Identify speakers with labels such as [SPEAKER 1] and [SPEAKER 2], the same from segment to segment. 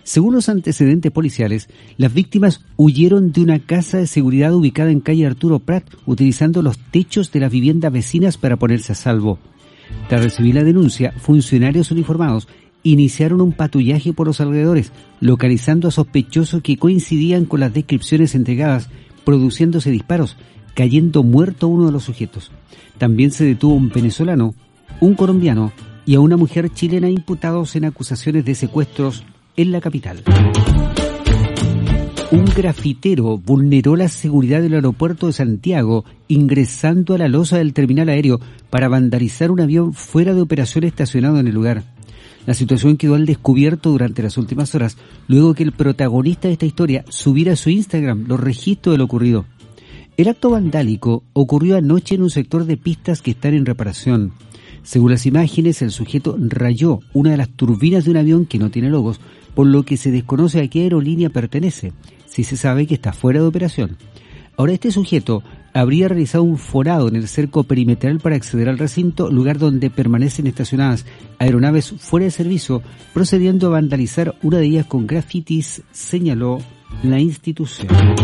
[SPEAKER 1] Según los antecedentes policiales, las víctimas huyeron de una casa de seguridad ubicada en calle Arturo Prat, utilizando los techos de las viviendas vecinas para ponerse a salvo. Tras recibir la denuncia, funcionarios uniformados iniciaron un patrullaje por los alrededores, localizando a sospechosos que coincidían con las descripciones entregadas, produciéndose disparos, cayendo muerto uno de los sujetos. También se detuvo un venezolano, un colombiano y a una mujer chilena imputados en acusaciones de secuestros en la capital. Un grafitero vulneró la seguridad del aeropuerto de Santiago ingresando a la losa del terminal aéreo para vandalizar un avión fuera de operación estacionado en el lugar. La situación quedó al descubierto durante las últimas horas, luego que el protagonista de esta historia subiera a su Instagram los registros de lo ocurrido. El acto vandálico ocurrió anoche en un sector de pistas que están en reparación. Según las imágenes, el sujeto rayó una de las turbinas de un avión que no tiene logos, por lo que se desconoce a qué aerolínea pertenece. Sí se sabe que está fuera de operación. Ahora, este sujeto habría realizado un forado en el cerco perimetral para acceder al recinto, lugar donde permanecen estacionadas aeronaves fuera de servicio, procediendo a vandalizar una de ellas con grafitis, señaló la institución.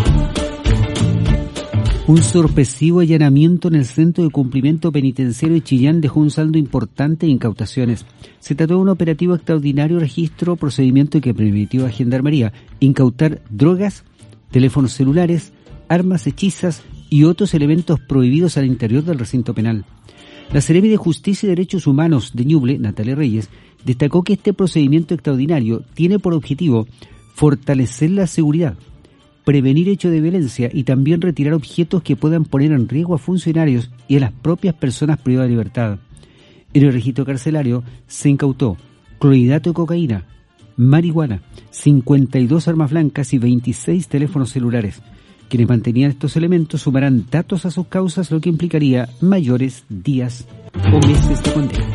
[SPEAKER 1] Un sorpresivo allanamiento en el Centro de Cumplimiento Penitenciario de Chillán dejó un saldo importante de incautaciones. Se trató de un operativo extraordinario registro, procedimiento que permitió a Gendarmería incautar drogas, teléfonos celulares, armas hechizas y otros elementos prohibidos al interior del recinto penal. La Seremi de Justicia y Derechos Humanos de Ñuble, Natalia Reyes, destacó que este procedimiento extraordinario tiene por objetivo fortalecer la seguridad, prevenir hechos de violencia y también retirar objetos que puedan poner en riesgo a funcionarios y a las propias personas privadas de libertad. En el registro carcelario se incautó clorhidrato de cocaína, marihuana, 52 armas blancas y 26 teléfonos celulares. Quienes mantenían estos elementos sumarán datos a sus causas, lo que implicaría mayores días o meses de condena.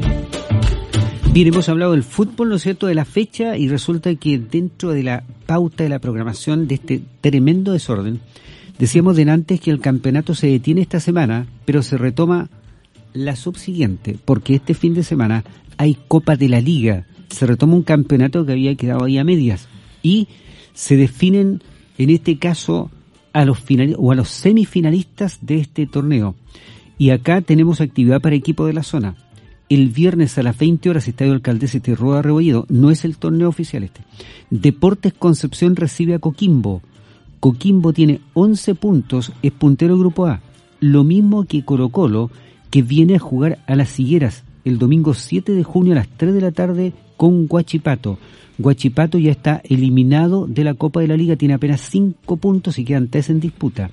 [SPEAKER 1] Bien, hemos hablado del fútbol, ¿no es cierto?, de la fecha, y resulta que dentro de la pauta de la programación de este tremendo desorden, decíamos antes que el campeonato se detiene esta semana, pero se retoma la subsiguiente, porque este fin de semana hay Copa de la Liga, se retoma un campeonato que había quedado ahí a medias, y se definen, en este caso, a los a los semifinalistas de este torneo. Y acá tenemos actividad para equipos de la zona. El viernes a las 20 horas, Estadio Alcaldesa Rueda Rebolledo, no es el torneo oficial este. Deportes Concepción recibe a Coquimbo. Coquimbo tiene 11 puntos, es puntero Grupo A. Lo mismo que Colo-Colo, que viene a jugar a Las Higueras el domingo 7 de junio a las 3 de la tarde con Huachipato. Huachipato ya está eliminado de la Copa de la Liga, tiene apenas 5 puntos y quedan 3 en disputa.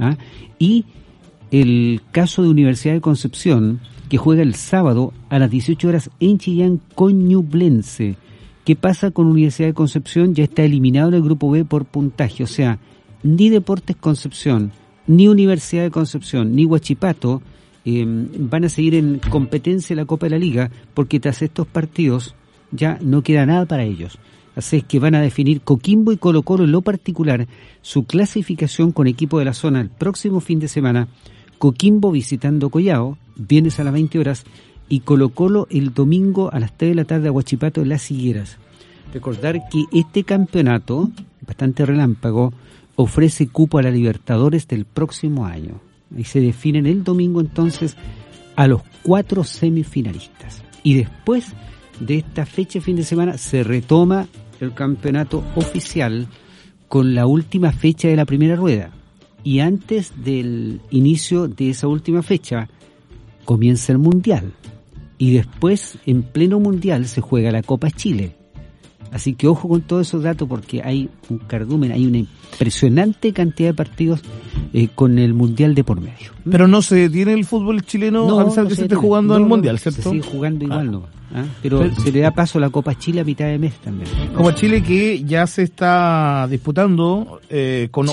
[SPEAKER 1] Y el caso de Universidad de Concepción, que juega el sábado a las 18 horas en Chillán con Ñublense. ¿Qué pasa con Universidad de Concepción? Ya está eliminado en el Grupo B por puntaje, o sea, ni Deportes Concepción, ni Universidad de Concepción, ni Huachipato van a seguir en competencia en la Copa de la Liga, porque tras estos partidos ya no queda nada para ellos. Así es que van a definir Coquimbo y Colo-Colo en lo particular su clasificación con equipo de la zona el próximo fin de semana. Coquimbo visitando Collao, viernes a las 20 horas, y Colo-Colo el domingo a las 3 de la tarde a Huachipato en Las Higueras. Recordar que este campeonato, bastante relámpago, ofrece cupo a la Libertadores del próximo año. Y se definen el domingo entonces a los 4 semifinalistas. Y después de esta fecha fin de semana se retoma el campeonato oficial con la última fecha de la primera rueda. Y antes del inicio de esa última fecha comienza el Mundial. Y después, en pleno Mundial, se juega la Copa Chile. Así que ojo con todos esos datos, porque hay un cardumen, hay una impresionante cantidad de partidos con el Mundial de por medio.
[SPEAKER 2] Pero no se detiene el fútbol chileno a pesar de que se esté jugando el Mundial, ¿cierto?
[SPEAKER 1] Se sigue jugando igual, ¿no? Pero se le da paso a la Copa Chile a mitad de mes también.
[SPEAKER 2] Copa Chile que ya se está disputando con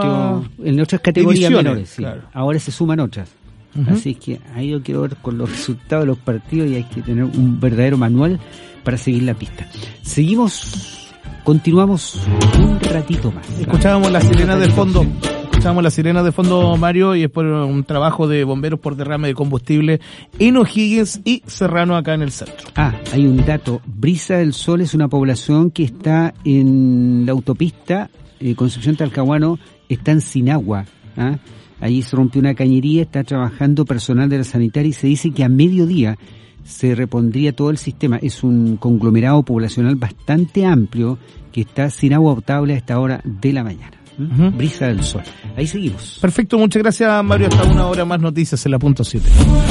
[SPEAKER 1] en otras categorías menores. Sí.
[SPEAKER 2] Claro.
[SPEAKER 1] Ahora se suman otras. Así que ahí yo quiero ver con los resultados de los partidos y hay que tener un verdadero manual para seguir la pista. Continuamos un ratito más.
[SPEAKER 2] Escuchábamos las sirenas del fondo. escuchamos las sirenas de fondo, Mario, y es por un trabajo de bomberos por derrame de combustible en O'Higgins y Serrano, acá en el centro.
[SPEAKER 1] Hay un dato. Brisa del Sol es una población que está en la autopista Concepción Talcahuano, están sin agua. Allí se rompió una cañería, está trabajando personal de la sanitaria y se dice que a mediodía se repondría todo el sistema. Es un conglomerado poblacional bastante amplio que está sin agua potable a esta hora de la mañana. Brisa del Sol. Ahí seguimos.
[SPEAKER 2] Perfecto, muchas gracias, Mario. Hasta una hora más noticias en la punto 7.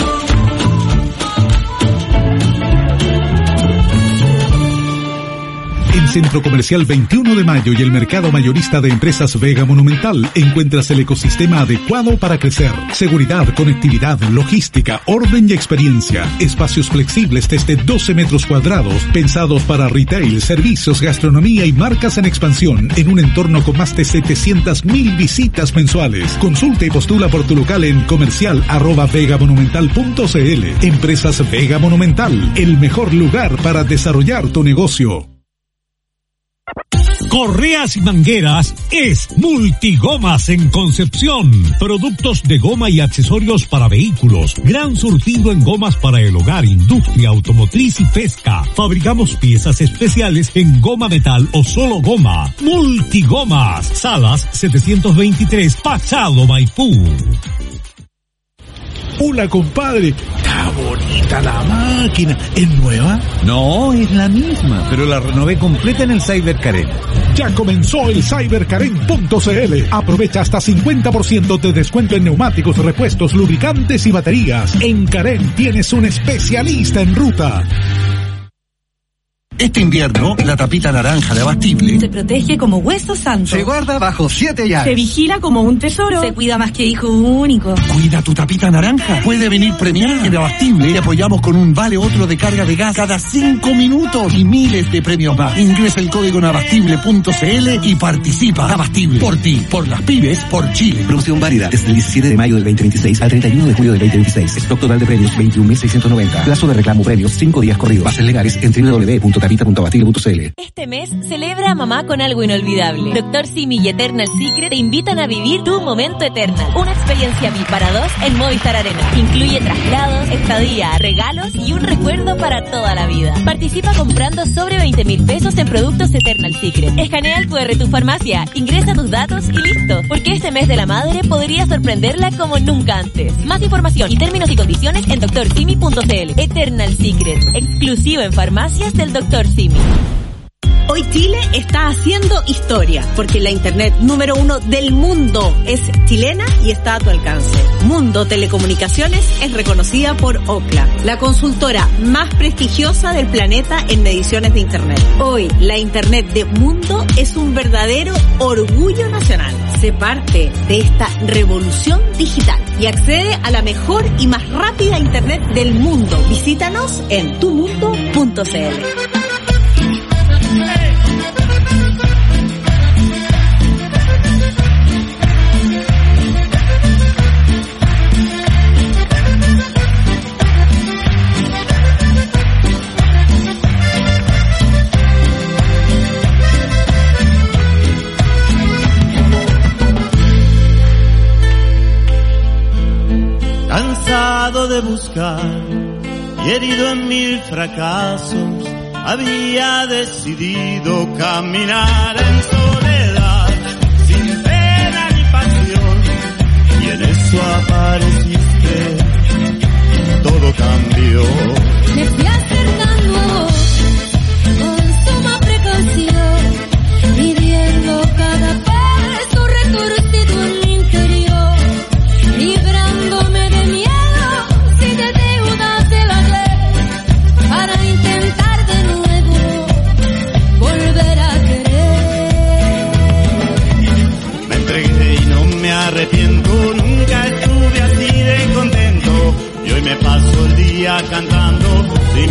[SPEAKER 3] En Centro Comercial 21 de Mayo y el Mercado Mayorista de Empresas Vega Monumental encuentras el ecosistema adecuado para crecer. Seguridad, conectividad, logística, orden y experiencia. Espacios flexibles desde 12 metros cuadrados, pensados para retail, servicios, gastronomía y marcas en expansión, en un entorno con más de 700.000 visitas mensuales. Consulta y postula por tu local en comercial@vegamonumental.cl. Empresas Vega Monumental, el mejor lugar para desarrollar tu negocio.
[SPEAKER 4] Correas y mangueras es Multigomas en Concepción. Productos de goma y accesorios para vehículos. Gran surtido en gomas para el hogar, industria, automotriz y pesca. Fabricamos piezas especiales en goma metal o solo goma. Multigomas. Salas 723, Pasado Maipú.
[SPEAKER 3] Hola, compadre. Está bonita la máquina. ¿Es nueva?
[SPEAKER 5] No, es la misma, pero la renové completa en el Cyber Karen.
[SPEAKER 3] Ya comenzó el cyberkaren.cl. Aprovecha hasta 50% de descuento en neumáticos, repuestos, lubricantes y baterías. En Karen tienes un especialista en ruta.
[SPEAKER 6] Este invierno, la tapita naranja de Abastible
[SPEAKER 7] se protege como hueso santo.
[SPEAKER 6] Se guarda bajo 7 llaves.
[SPEAKER 7] Se vigila como un tesoro. Se cuida más que hijo único.
[SPEAKER 6] Cuida tu tapita naranja. Puede venir premiada. En Abastible te apoyamos con un vale otro de carga de gas cada 5 minutos y miles de premios más. Ingresa el código en abastible.cl y participa. Abastible. Por ti, por las pymes, por Chile.
[SPEAKER 8] Promoción válida desde el 17 de mayo del 2026 al 31 de julio del 2026. Stock total de premios 21.690. Plazo de reclamo premios 5 días corridos. Bases legales en www.tapita.cl.
[SPEAKER 9] Este mes celebra a mamá con algo inolvidable. Dr. Simi y Eternal Secret te invitan a vivir tu momento Eternal. Una experiencia VIP para 2 en Movistar Arena. Incluye traslados, estadía, regalos y un recuerdo para toda la vida. Participa comprando sobre 20.000 pesos en productos Eternal Secret. Escanea el QR tu farmacia, ingresa tus datos y listo. Porque este mes de la madre podría sorprenderla como nunca antes. Más información y términos y condiciones en drsimi.cl. Eternal Secret, exclusivo en farmacias del Dr. Simi.
[SPEAKER 10] Hoy Chile está haciendo historia, porque la internet número 1 del mundo es chilena y está a tu alcance. Mundo Telecomunicaciones es reconocida por Ookla, la consultora más prestigiosa del planeta en mediciones de internet. Hoy, la internet de Mundo es un verdadero orgullo nacional. Sé parte de esta revolución digital y accede a la mejor y más rápida internet del mundo. Visítanos en tumundo.cl.
[SPEAKER 11] Cansado de buscar y herido en 1000 fracasos, había decidido caminar en soledad, sin pena ni pasión, y en eso apareciste, todo cambió.
[SPEAKER 12] Me fui acercando a vos, con suma precaución, midiendo cada paso retorcido en mi interior, librándome de miedo, sin de deudas de la ley, para intentar de nuevo volver a querer.
[SPEAKER 11] Me entregué y no me arrepiento, nunca estuve así de contento, y hoy me paso el día cantando sin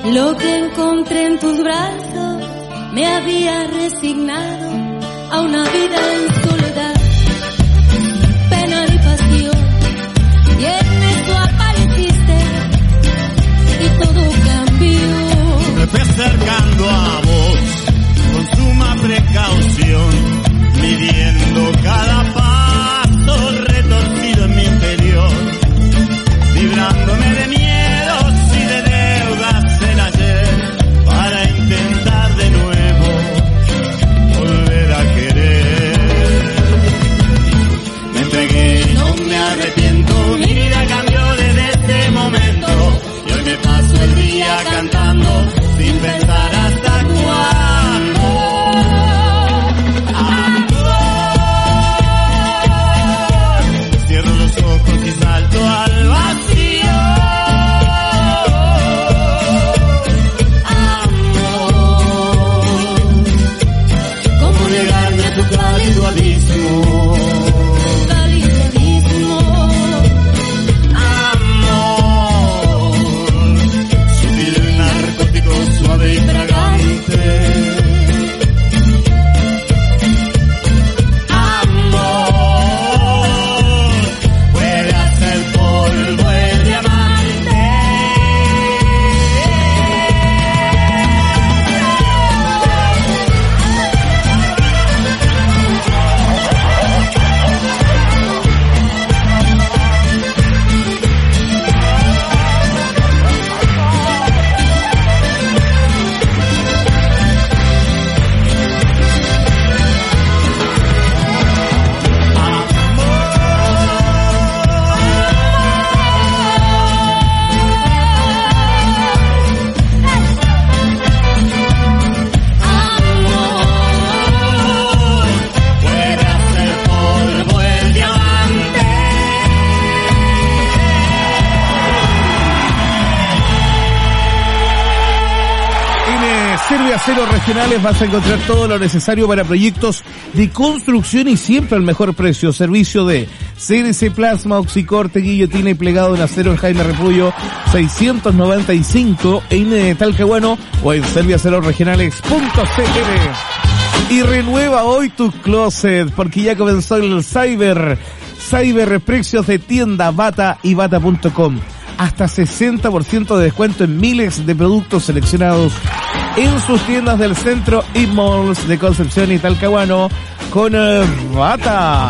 [SPEAKER 12] Lo que encontré en tus brazos me había resignado a una vida en soledad, pena y pasión. Y en eso apareciste y todo cambió.
[SPEAKER 11] Me fui acercando a vos con suma precaución, midiendo cada paso retorcido en mi interior, librándome de miedos y de deudas del ayer, para intentar de nuevo volver a querer. Me entregué y no me arrepiento, mi vida cambió desde ese momento, y hoy me paso el día cantando sin pensar hasta cuándo. Cierro los ojos y salto al vacío. Amor, ¿cómo negarme a tu cálido abismo?
[SPEAKER 12] Cálido abismo.
[SPEAKER 11] Amor, sutil narcótico suave y fragante.
[SPEAKER 2] Aceros Regionales vas a encontrar todo lo necesario para proyectos de construcción y siempre al mejor precio. Servicio de CNC Plasma, Oxicorte, guillotina y plegado en acero en Jaime Repullo 695 en Talcahuano o en serviacerosregionales.cl. Y renueva hoy tu closet porque ya comenzó el Cyber precios de tienda Bata y Bata.com. Hasta 60% de descuento en miles de productos seleccionados en sus tiendas del centro y malls de Concepción y Talcahuano con Bata.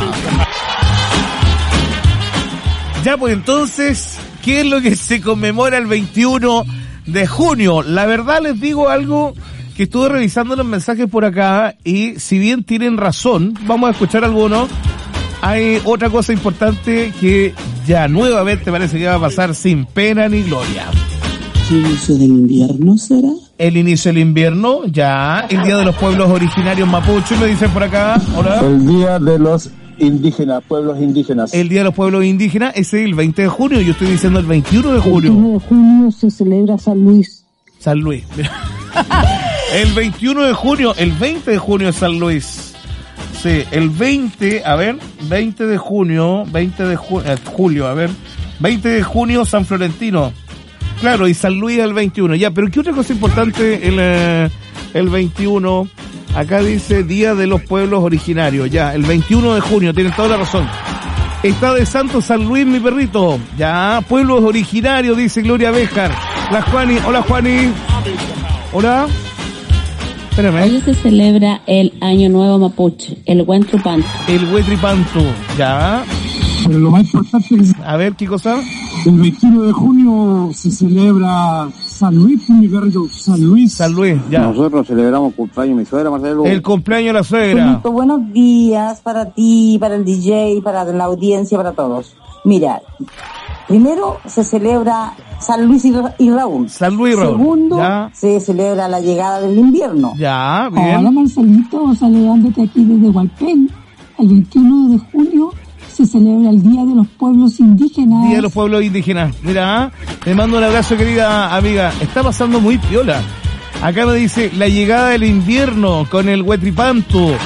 [SPEAKER 2] Ya pues entonces, ¿qué es lo que se conmemora el 21 de junio? La verdad les digo algo que estuve revisando los mensajes por acá y si bien tienen razón, vamos a escuchar algunos. Hay otra cosa importante que ya nuevamente parece que va a pasar sin pena ni gloria.
[SPEAKER 13] ¿El inicio del invierno será?
[SPEAKER 2] El inicio del invierno, ya. El Día de los Pueblos Originarios Mapuche, me dicen por acá. Hola.
[SPEAKER 14] El Día de los Indígenas, Pueblos Indígenas.
[SPEAKER 2] El Día de los Pueblos Indígenas es el 20 de junio, yo estoy diciendo el 21 de junio.
[SPEAKER 13] El 21 de junio se celebra San Luis.
[SPEAKER 2] San Luis. El 21 de junio, el 20 de junio es San Luis. Sí, el 20, a ver, 20 de junio, 20 de julio, a ver, 20 de junio San Florentino. Claro, y San Luis el 21, ya, pero ¿qué otra cosa importante el 21? Acá dice Día de los Pueblos Originarios, ya, el 21 de junio, tienen toda la razón. Está de Santo San Luis, mi perrito, ya, pueblos originarios, dice Gloria Béjar. La Juani, hola Juani. Hola. Espérame.
[SPEAKER 15] Hoy se celebra el Año Nuevo Mapuche, el Huentripantu.
[SPEAKER 2] El Huentripantu, ya.
[SPEAKER 14] Pero lo más importante es...
[SPEAKER 2] A ver, ¿qué cosa?
[SPEAKER 14] El 21 de junio se celebra San Luis, mi perrito, San Luis.
[SPEAKER 2] San Luis, ya.
[SPEAKER 14] Nosotros celebramos cumpleaños de mi suegra, Marcelo.
[SPEAKER 2] El cumpleaños de la suegra.
[SPEAKER 16] Benito, buenos días para ti, para el DJ, para la audiencia, para todos. Mira, primero se celebra San Luis y Raúl.
[SPEAKER 2] San Luis y Raúl.
[SPEAKER 16] Segundo,
[SPEAKER 2] ya.
[SPEAKER 16] Se celebra la llegada del invierno.
[SPEAKER 2] Ya, bien.
[SPEAKER 13] Hola Marcelito, saludándote aquí desde Hualpén. El 21 de junio se celebra el Día de los Pueblos Indígenas.
[SPEAKER 2] Día de los Pueblos Indígenas. Mira, te mando un abrazo, querida amiga. Está pasando muy piola. Acá me dice la llegada del invierno con el Huentripantu.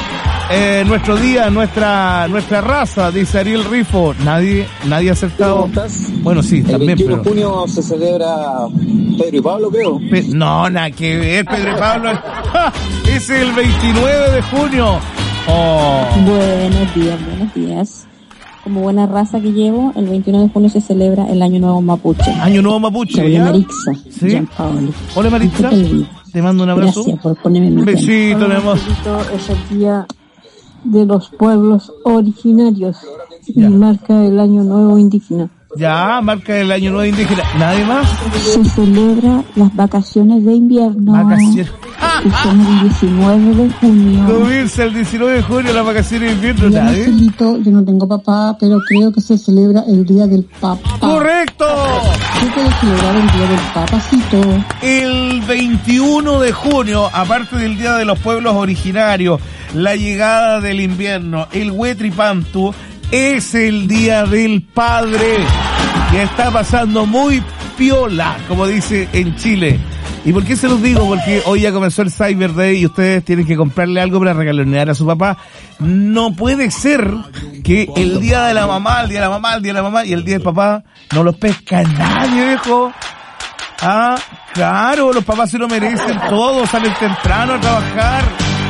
[SPEAKER 2] nuestro día, nuestra raza, dice Ariel Rifo. Nadie ha acertado. Bueno, sí, también.
[SPEAKER 17] El 21 de junio se celebra Pedro y Pablo, creo.
[SPEAKER 2] No, nada que ver, Pedro y Pablo. Es el 29 de junio. Oh.
[SPEAKER 15] Buenos días. Como buena raza que llevo, el 21 de junio se celebra el Año Nuevo Mapuche.
[SPEAKER 2] Año Nuevo Mapuche,
[SPEAKER 15] Hola,
[SPEAKER 2] ¿ya?
[SPEAKER 15] Marixa.
[SPEAKER 2] ¿Sí?
[SPEAKER 15] Gianpaolo.
[SPEAKER 2] Hola, Marixa. Te mando un abrazo.
[SPEAKER 15] Gracias por ponerme mi
[SPEAKER 2] besito, mi amor.
[SPEAKER 13] Es el día de los pueblos originarios y marca el Año Nuevo Indígena.
[SPEAKER 2] Ya, marca el Año Nuevo Indígena. ¿Nadie más?
[SPEAKER 13] Se celebra las vacaciones de invierno.
[SPEAKER 2] Vacaciones.
[SPEAKER 13] Que son el 19 de junio.
[SPEAKER 2] Subirse el 19 de junio las vacaciones de invierno.
[SPEAKER 13] Yo, Marcelito, yo no tengo papá, pero creo que se celebra el Día del Papá.
[SPEAKER 2] ¡Correcto!
[SPEAKER 13] ¿Qué puede celebrar el Día del Papacito?
[SPEAKER 2] El 21 de junio, aparte del Día de los Pueblos Originarios, la llegada del invierno, el Huetripantu, es el Día del Padre, que está pasando muy piola, como dice en Chile. ¿Y por qué se los digo? Porque hoy ya comenzó el Cyber Day y ustedes tienen que comprarle algo para regalonear a su papá. No puede ser que el día de la mamá, el día de la mamá, el día de la mamá y el día del papá no los pesca nadie, viejo. Ah, claro, los papás se lo merecen todos, salen temprano a trabajar.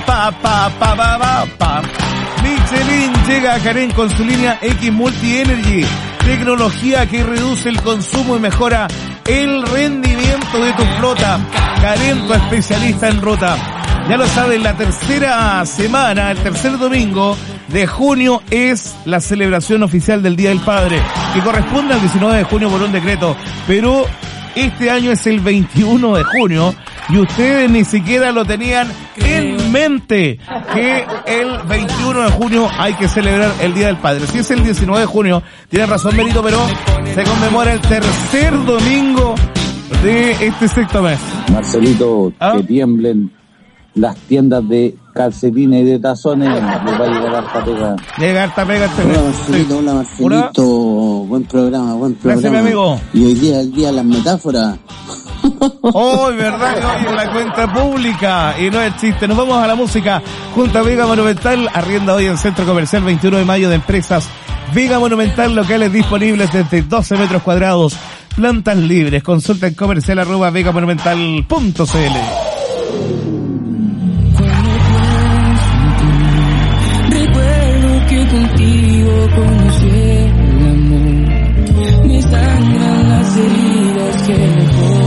[SPEAKER 2] Michelin llega a Karen con su línea X Multi Energy, tecnología que reduce el consumo y mejora el rendimiento de tu flota. Karen, tu especialista en ruta. Ya lo saben, la tercera semana, el tercer domingo de junio es la celebración oficial del Día del Padre, que corresponde al 19 de junio por un decreto, pero este año es el 21 de junio y ustedes ni siquiera lo tenían en mente, que el 21 de junio hay que celebrar el Día del Padre. Si es el 19 de junio, tiene razón Benito, pero se conmemora el tercer domingo de este sexto mes.
[SPEAKER 17] Marcelito, que tiemblen las tiendas de calcetines y de tazones, les va a llegar harta pega.
[SPEAKER 2] Llega harta pega este
[SPEAKER 18] mes. Hola Marcelito, buen programa.
[SPEAKER 2] Gracias, mi amigo.
[SPEAKER 18] Y hoy día es el día de las metáforas.
[SPEAKER 2] Hoy, ¿verdad? Que hoy en la cuenta pública y no es chiste. Nos vamos a la música. Junta Vega Monumental arrienda hoy en Centro Comercial 21 de mayo de empresas Vega Monumental, locales disponibles desde 12 metros cuadrados, plantas libres. Consulta en comercial@vegamonumental.cl.
[SPEAKER 12] Recuerdo que contigo conocí el amor, me sangran las heridas que dejó.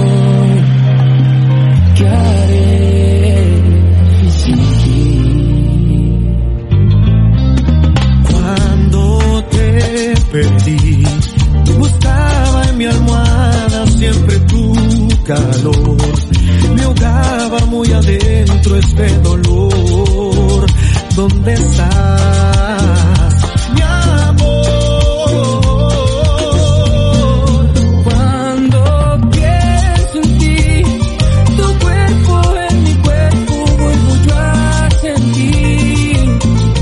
[SPEAKER 12] ¿Qué haré sin ti?
[SPEAKER 11] Cuando te perdí, buscaba en mi almohada siempre tu calor. Me ahogaba muy adentro este dolor. ¿Dónde estás, mi amor? Cuando pienso en ti, tu cuerpo en mi cuerpo, vuelvo yo a sentir.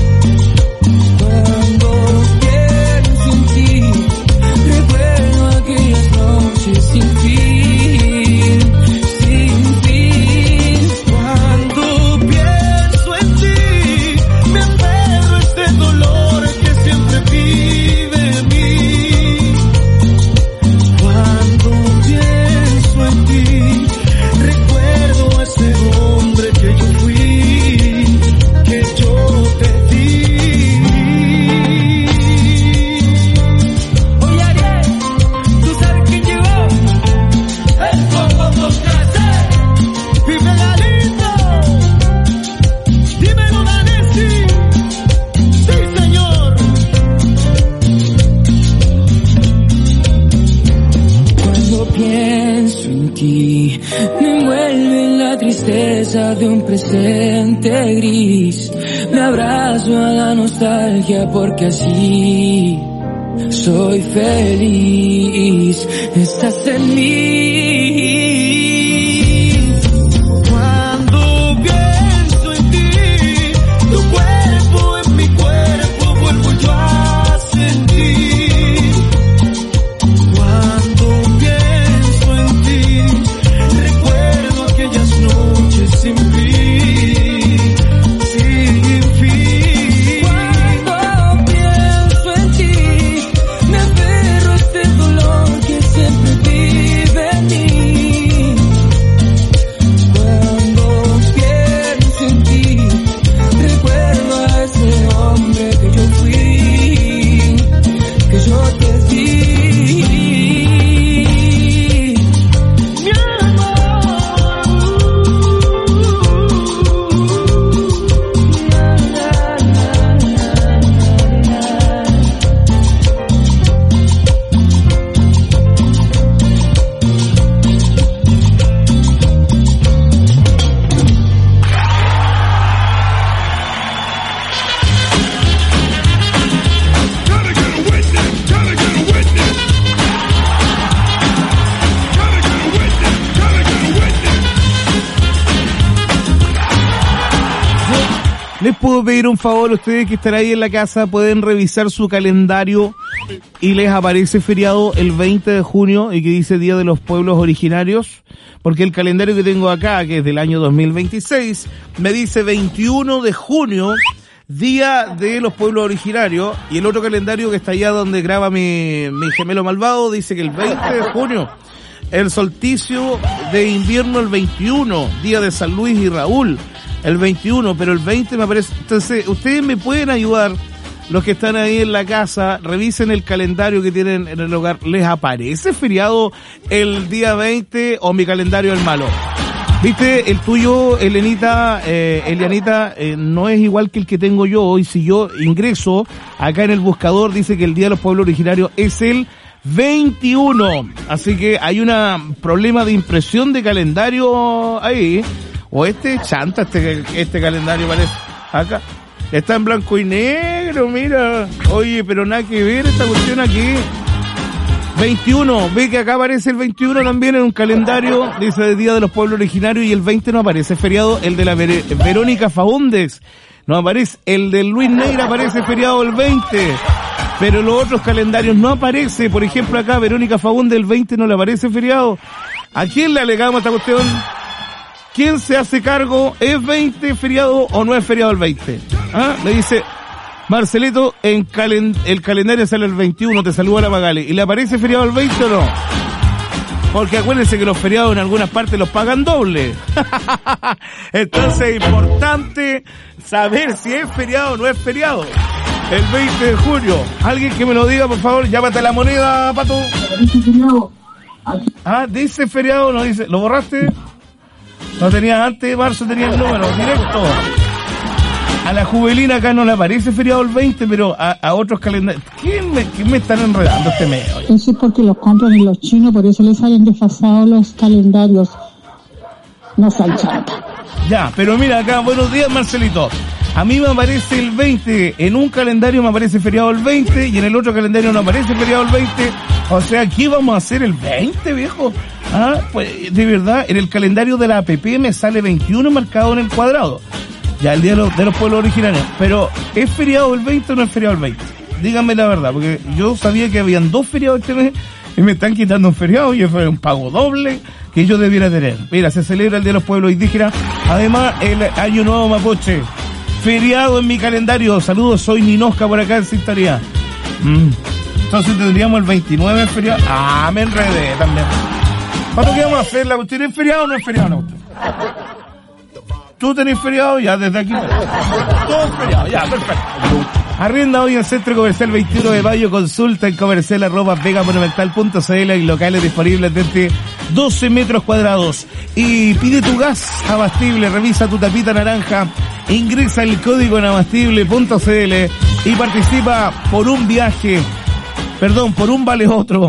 [SPEAKER 11] Cuando pienso en ti, recuerdo aquellas noches sin fin, sin fin. Cuando pienso en ti, me aferro a este dolor que siempre vive en mí. Cuando pienso en ti, recuerdo a ese hombre que yo fui, que yo te di. Oye Ariel, ¿tú sabes quién llegó? El Combo con Cassette. Vive la lindo. Dímelo, Danesi. Sí, señor. Cuando pienso en ti, me envuelve la tristeza de un presente gris. Me abrazo a la nostalgia porque así soy feliz. Estás en mí. Cuando pienso en ti, tu cuerpo en mi cuerpo, vuelvo yo a sentir. Cuando pienso en ti, recuerdo aquellas noches sin fin, sin fin.
[SPEAKER 2] Les puedo pedir un favor, ustedes que están ahí en la casa, pueden revisar su calendario y les aparece feriado el 20 de junio y que dice Día de los Pueblos Originarios, porque el calendario que tengo acá, que es del año 2026, me dice 21 de junio, Día de los Pueblos Originarios, y el otro calendario que está allá donde graba mi gemelo malvado dice que el 20 de junio, el solsticio de invierno el 21, Día de San Luis y Raúl, el 21, pero el 20 me aparece. Entonces, ustedes me pueden ayudar, los que están ahí en la casa, revisen el calendario que tienen en el hogar. ¿Les aparece feriado el día 20 o mi calendario es malo? ¿Viste? El tuyo, Elianita, no es igual que el que tengo yo. Y si yo ingreso acá en el buscador, dice que el Día de los Pueblos Originarios es el 21. Así que hay un problema de impresión de calendario ahí. O chanta, este calendario parece. Acá. Está en blanco y negro, mira. Oye, pero nada que ver esta cuestión aquí. 21, ve que acá aparece el 21 también en un calendario, dice el Día de los Pueblos Originarios, y el 20 no aparece feriado, el de la Verónica Faúndez. No aparece, el de Luis Neira aparece feriado el 20. Pero los otros calendarios no aparece. Por ejemplo, acá Verónica Faúndez el 20 no le aparece feriado. ¿A quién le alegamos esta cuestión? ¿Quién se hace cargo? ¿Es 20 feriado o no es feriado el 20? ¿Ah? Le dice Marcelito, el calendario sale el 21, te saluda la Magali. ¿Y le aparece feriado el 20 o no? Porque acuérdense que los feriados en algunas partes los pagan doble. Entonces es importante saber si es feriado o no es feriado. El 20 de junio. Alguien que me lo diga, por favor. Llámate la moneda, Pato. Ah, dice feriado, no dice. ¿Lo borraste? No tenía antes de marzo, tenía el número directo. A la Juvelina acá no le aparece feriado el 20, pero a otros calendarios. ¿Quién me están enredando este mes?
[SPEAKER 13] Eso es porque los compran en los chinos, por eso les salen desfasados los calendarios. No sean chantas.
[SPEAKER 2] Ya, pero mira acá, buenos días, Marcelito. A mí me aparece el 20, en un calendario me aparece feriado el 20 y en el otro calendario no aparece feriado el 20. O sea, ¿qué vamos a hacer el 20, viejo? Ah, pues de verdad, en el calendario de la APP me sale 21 marcado en el cuadrado. Ya el Día de los Pueblos Originarios. Pero, ¿es feriado el 20 o no es feriado el 20? Díganme la verdad, porque yo sabía que habían 2 feriados este mes y me están quitando un feriado y fue un pago doble que yo debiera tener. Mira, se celebra el Día de los Pueblos Indígenas. Además, el Año Nuevo Mapuche. Feriado en mi calendario. Saludos, soy Ninosca por acá en sintonía. Entonces tendríamos el 29 feriado. Ah, me enredé también. ¿Cuánto que vamos a hacer? ¿La cuestión es feriado o no es feriado la cuestión? ¿Tú tenés feriado? Ya, desde aquí. Todos feriados, ya, perfecto. Arrienda hoy en Centro Comercial 21 de Mayo. Consulta en comercial@vegamonumental.cl y locales disponibles desde 12 metros cuadrados. Y pide tu gas abastible, revisa tu tapita naranja, ingresa el código en abastible.cl y participa por un viaje, por un vale otro.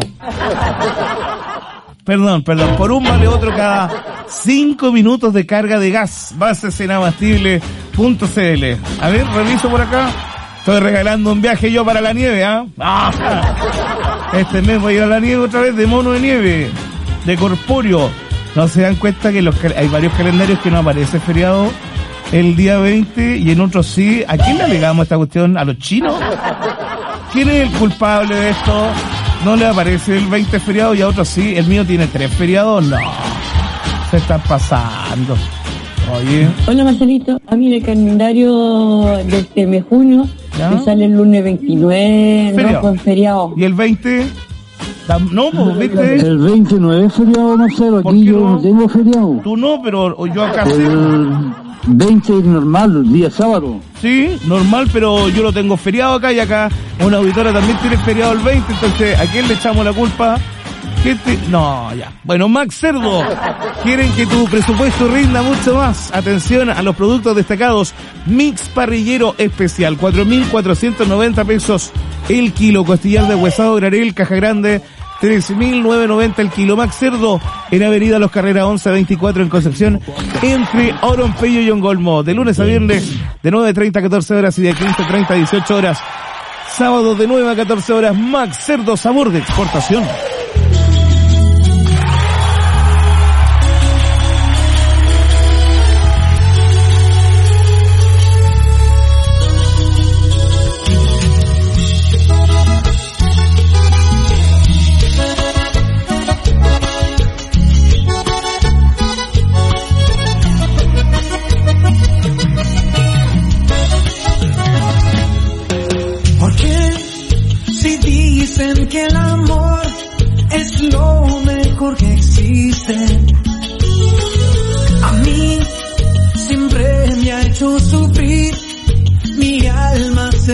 [SPEAKER 2] Por un vale otro cada 5 minutos de carga de gas. Bases en abastible.cl. A ver, reviso por acá. Estoy regalando un viaje yo para la nieve, ¿ah? Este mes voy a ir a la nieve otra vez, de mono de nieve, de corpóreo. No se dan cuenta que hay varios calendarios que no aparece feriado el día 20 y en otros sí. ¿A quién le alegamos esta cuestión? ¿A los chinos? ¿Quién es el culpable de esto? No le aparece el 20 feriado y a otros sí. El mío tiene 3 feriados. No, se están pasando. Oye.
[SPEAKER 19] Hola, Marcelito. A mí en el calendario de este mes junio me sale el lunes 29, feriado. No, con feriado.
[SPEAKER 2] ¿Y el 20? No, pues, ¿viste?
[SPEAKER 14] El 20 no es feriado, Marcelo. Aquí yo no tengo feriado.
[SPEAKER 2] Tú no, pero yo acá sí.
[SPEAKER 14] El 20 es normal, día sábado.
[SPEAKER 2] Sí, normal, pero yo lo tengo feriado acá y acá una auditora también tiene feriado el 20, entonces ¿a quién le echamos la culpa? No, ya. Bueno, Max Cerdo, quieren que tu presupuesto rinda mucho más. Atención a los productos destacados. Mix parrillero especial, 4.490 pesos el kilo. Costillar de huesado granel, caja grande, 13.990 el kilo. Max Cerdo, en Avenida Los Carreras 1124 en Concepción, entre Oronpello y Ongolmo. De lunes a viernes, de 9:30 a 14 horas y de 15:30 a 18 horas. Sábado de 9 a 14 horas. Max Cerdo, sabor de exportación.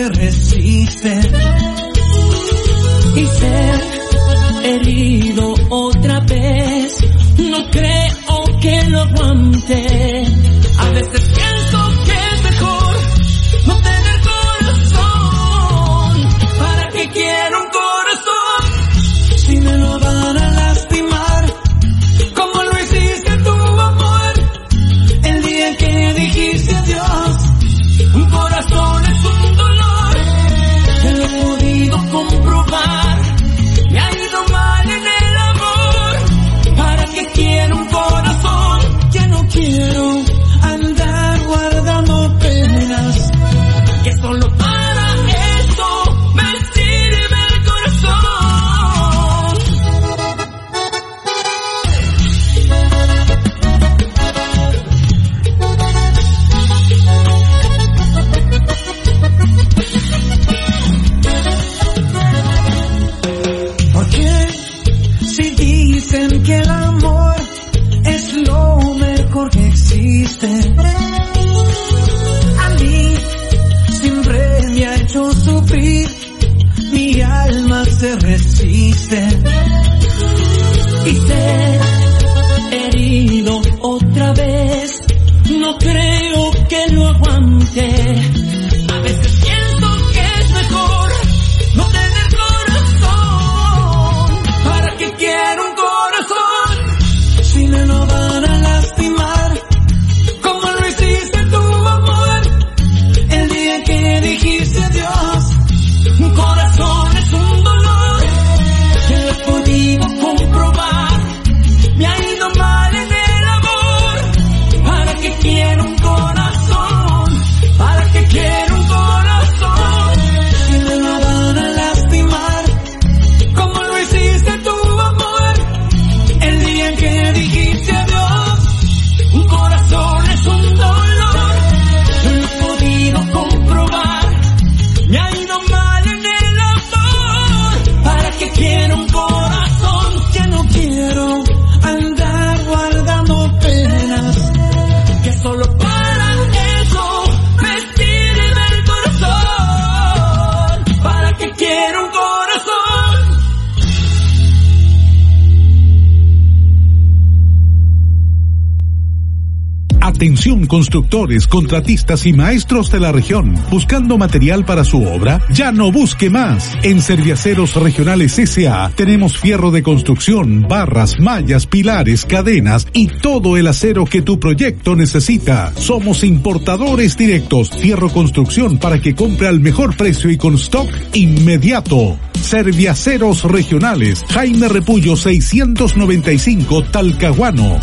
[SPEAKER 20] se resiste. Y ser herido otra vez, no creo que lo aguante. A veces pienso que es mejor no tener corazón. ¿Para qué quiero un corazón si me lo van a lastimar? Como lo hiciste tú, amor, el día que dijiste adiós. Un corazón es un dolor, te lo he podido comprobar. Me ha ido mal en el amor. ¿Para qué quiero un corazón? Ya no quiero andar guardando penas, que solo para eso me sirve el corazón. Porque si dicen que el amor es lo mejor que existe, a mí siempre me ha hecho sufrir, mi alma se resiste. Y ser herido otra vez, no creo que lo aguante. A veces pienso que es mejor no tener corazón. ¿Para qué quiero un corazón si me lo van a lastimar? Como lo hiciste tú, amor, el día que dijiste adiós. Un corazón es un dolor, que lo he podido comprobar. Me ha ido mal en el amor. ¿Para qué quiero un corazón? ¿Para qué quiero un corazón si me lo van a lastimar? Como lo hiciste tú, amor, el día que dijiste adiós. Un corazón es un dolor, yo lo he podido comprobar. Me ha ido mal en el amor. ¿Para qué quiero un corazón? Ya no quiero andar guardando penas, que solo para eso me sirve el corazón. ¿Para qué quiero un corazón?
[SPEAKER 3] Atención constructores, contratistas y maestros de la región. ¿Buscando material para su obra? Ya no busque más. En Serviaceros Regionales S.A. tenemos fierro de construcción, barras, mallas, pilares, cadenas y todo el acero que tu proyecto necesita. Somos importadores directos. Fierro construcción para que compre al mejor precio y con stock inmediato. Serviaceros Regionales, Jaime Repullo 695 Talcahuano,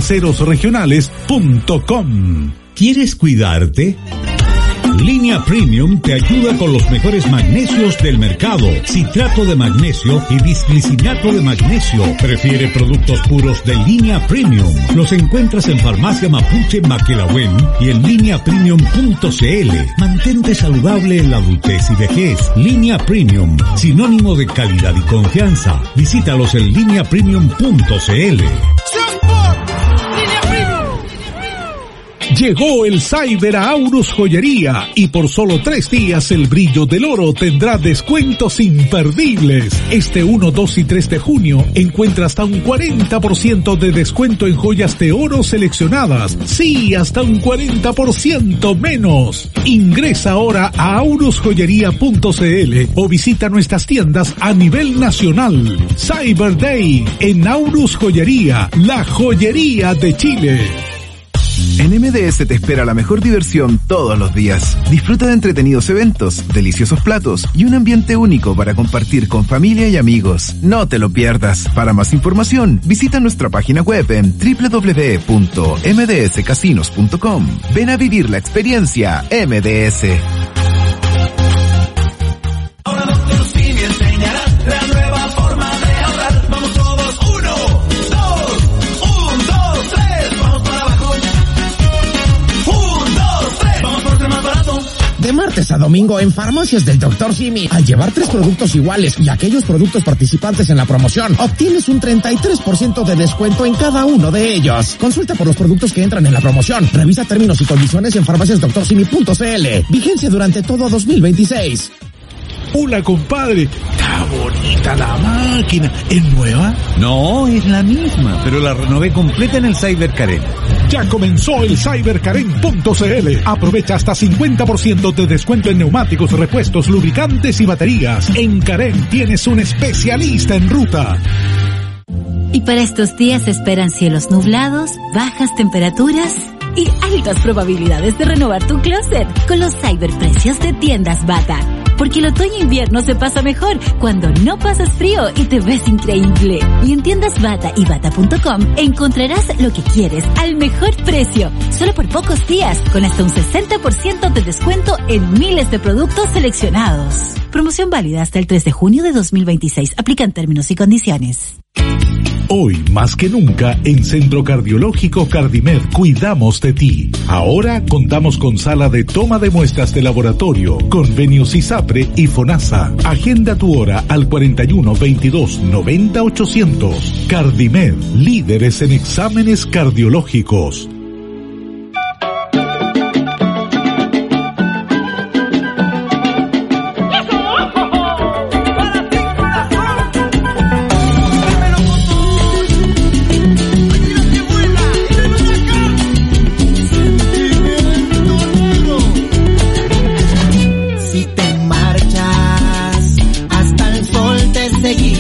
[SPEAKER 3] serviacerosregionales.com.
[SPEAKER 4] ¿Quieres cuidarte? Línea Premium te ayuda con los mejores magnesios del mercado. Citrato de magnesio y bisglicinato de magnesio. Prefiere productos puros de Línea Premium. Los encuentras en Farmacia Mapuche Maquelahuen y en lineapremium.cl. Mantente saludable en la adultez y vejez. Línea Premium, sinónimo de calidad y confianza. Visítalos en lineapremium.cl.
[SPEAKER 3] Llegó el Cyber a Aurus Joyería y por solo 3 días el brillo del oro tendrá descuentos imperdibles. Este 1, 2 y 3 de junio encuentra hasta un 40% de descuento en joyas de oro seleccionadas. Sí, hasta un 40% menos. Ingresa ahora a aurusjoyería.cl o visita nuestras tiendas a nivel nacional. Cyber Day en Aurus Joyería, la joyería de Chile.
[SPEAKER 21] En MDS te espera la mejor diversión todos los días. Disfruta de entretenidos eventos, deliciosos platos y un ambiente único para compartir con familia y amigos. No te lo pierdas. Para más información, visita nuestra página web en www.mdscasinos.com. Ven a vivir la experiencia MDS.
[SPEAKER 20] Ahora Dr. Simi enseñará la nueva forma de ahorrar. Vamos todos, 1, 2, 3, vamos para abajo. 1, 2, 3, vamos por ser más barato.
[SPEAKER 6] De martes
[SPEAKER 1] martes a domingo en Farmacias del Dr. Simi. Al llevar 3 productos iguales y aquellos productos participantes en la promoción, obtienes un 33% de descuento en cada uno de ellos. Consulta por los productos que entran en la promoción. Revisa términos y condiciones en farmaciasdoctorsimi.cl. Vigencia durante todo 2026.
[SPEAKER 3] Hola, compadre. Está bonita la máquina. ¿Es nueva?
[SPEAKER 5] No, es la misma, pero la renové completa en el Cyber Karen.
[SPEAKER 3] Ya comenzó el cyberkaren.cl. Aprovecha hasta 50% de descuento en neumáticos, repuestos, lubricantes y baterías. En Karen tienes un especialista en ruta.
[SPEAKER 22] Y para estos días se esperan cielos nublados, bajas temperaturas y altas probabilidades de renovar tu closet con los cyberprecios de Tiendas Bata. Porque el otoño e invierno se pasa mejor cuando no pasas frío y te ves increíble. Y en Tiendas Bata y bata.com encontrarás lo que quieres al mejor precio. Solo por pocos días, con hasta un 60% de descuento en miles de productos seleccionados. Promoción válida hasta el 3 de junio de 2026. Aplican términos y condiciones.
[SPEAKER 3] Hoy, más que nunca, en Centro Cardiológico Cardimed cuidamos de ti. Ahora contamos con sala de toma de muestras de laboratorio, convenios ISAPRE y FONASA. Agenda tu hora al 41 22 90 800. Cardimed, líderes en exámenes cardiológicos.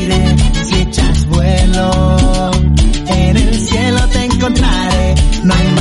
[SPEAKER 20] No hay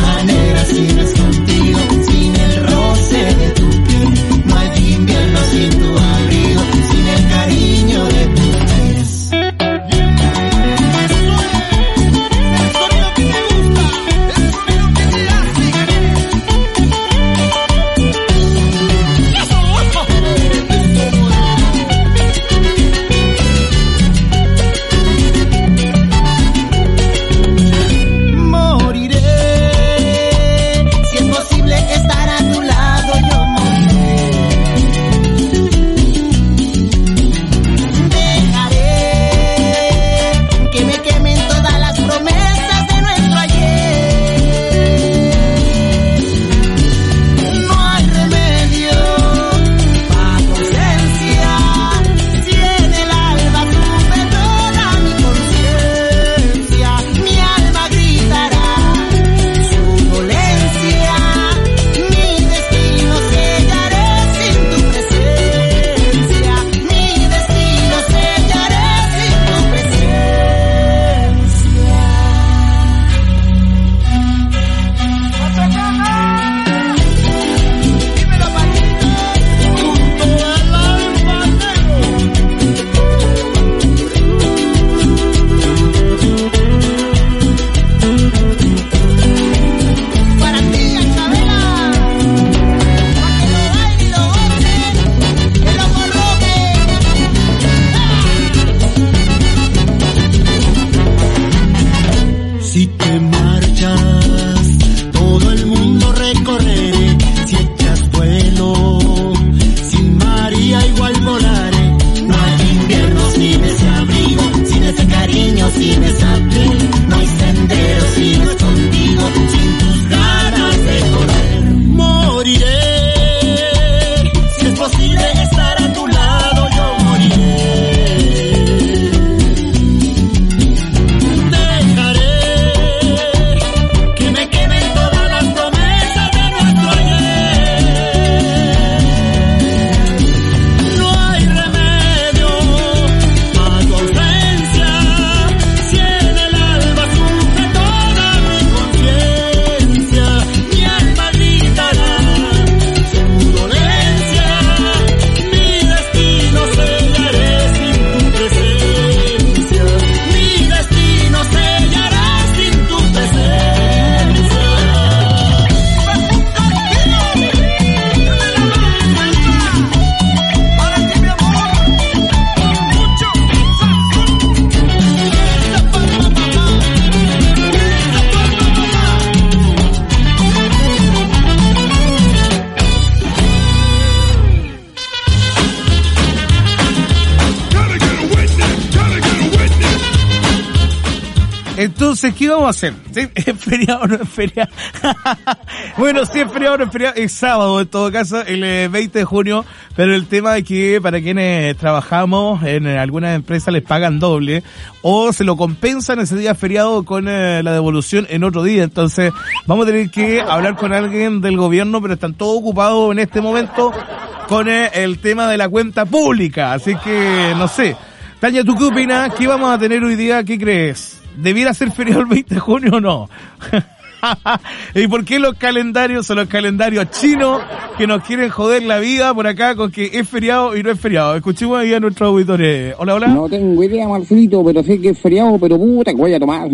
[SPEAKER 2] Entonces, ¿qué vamos a hacer? ¿Sí? ¿Es feriado o no es feriado? Bueno, sí es feriado o no es feriado. Es sábado, en todo caso, el 20 de junio. Pero el tema es que para quienes trabajamos en algunas empresas les pagan doble o se lo compensan ese día feriado con la devolución en otro día. Entonces, vamos a tener que hablar con alguien del gobierno, pero están todos ocupados en este momento con el tema de la cuenta pública. Así que, no sé. Tania, ¿tú qué opinas? ¿Qué vamos a tener hoy día? ¿Qué crees? ¿Debiera ser feriado el 20 de junio o no? ¿Y por qué los calendarios son los calendarios chinos que nos quieren joder la vida por acá con que es feriado y no es feriado? Escuchemos ahí a nuestros auditores. Hola, hola.
[SPEAKER 7] No tengo idea, Marcelito, pero sé que es feriado, pero puta, que voy a tomar.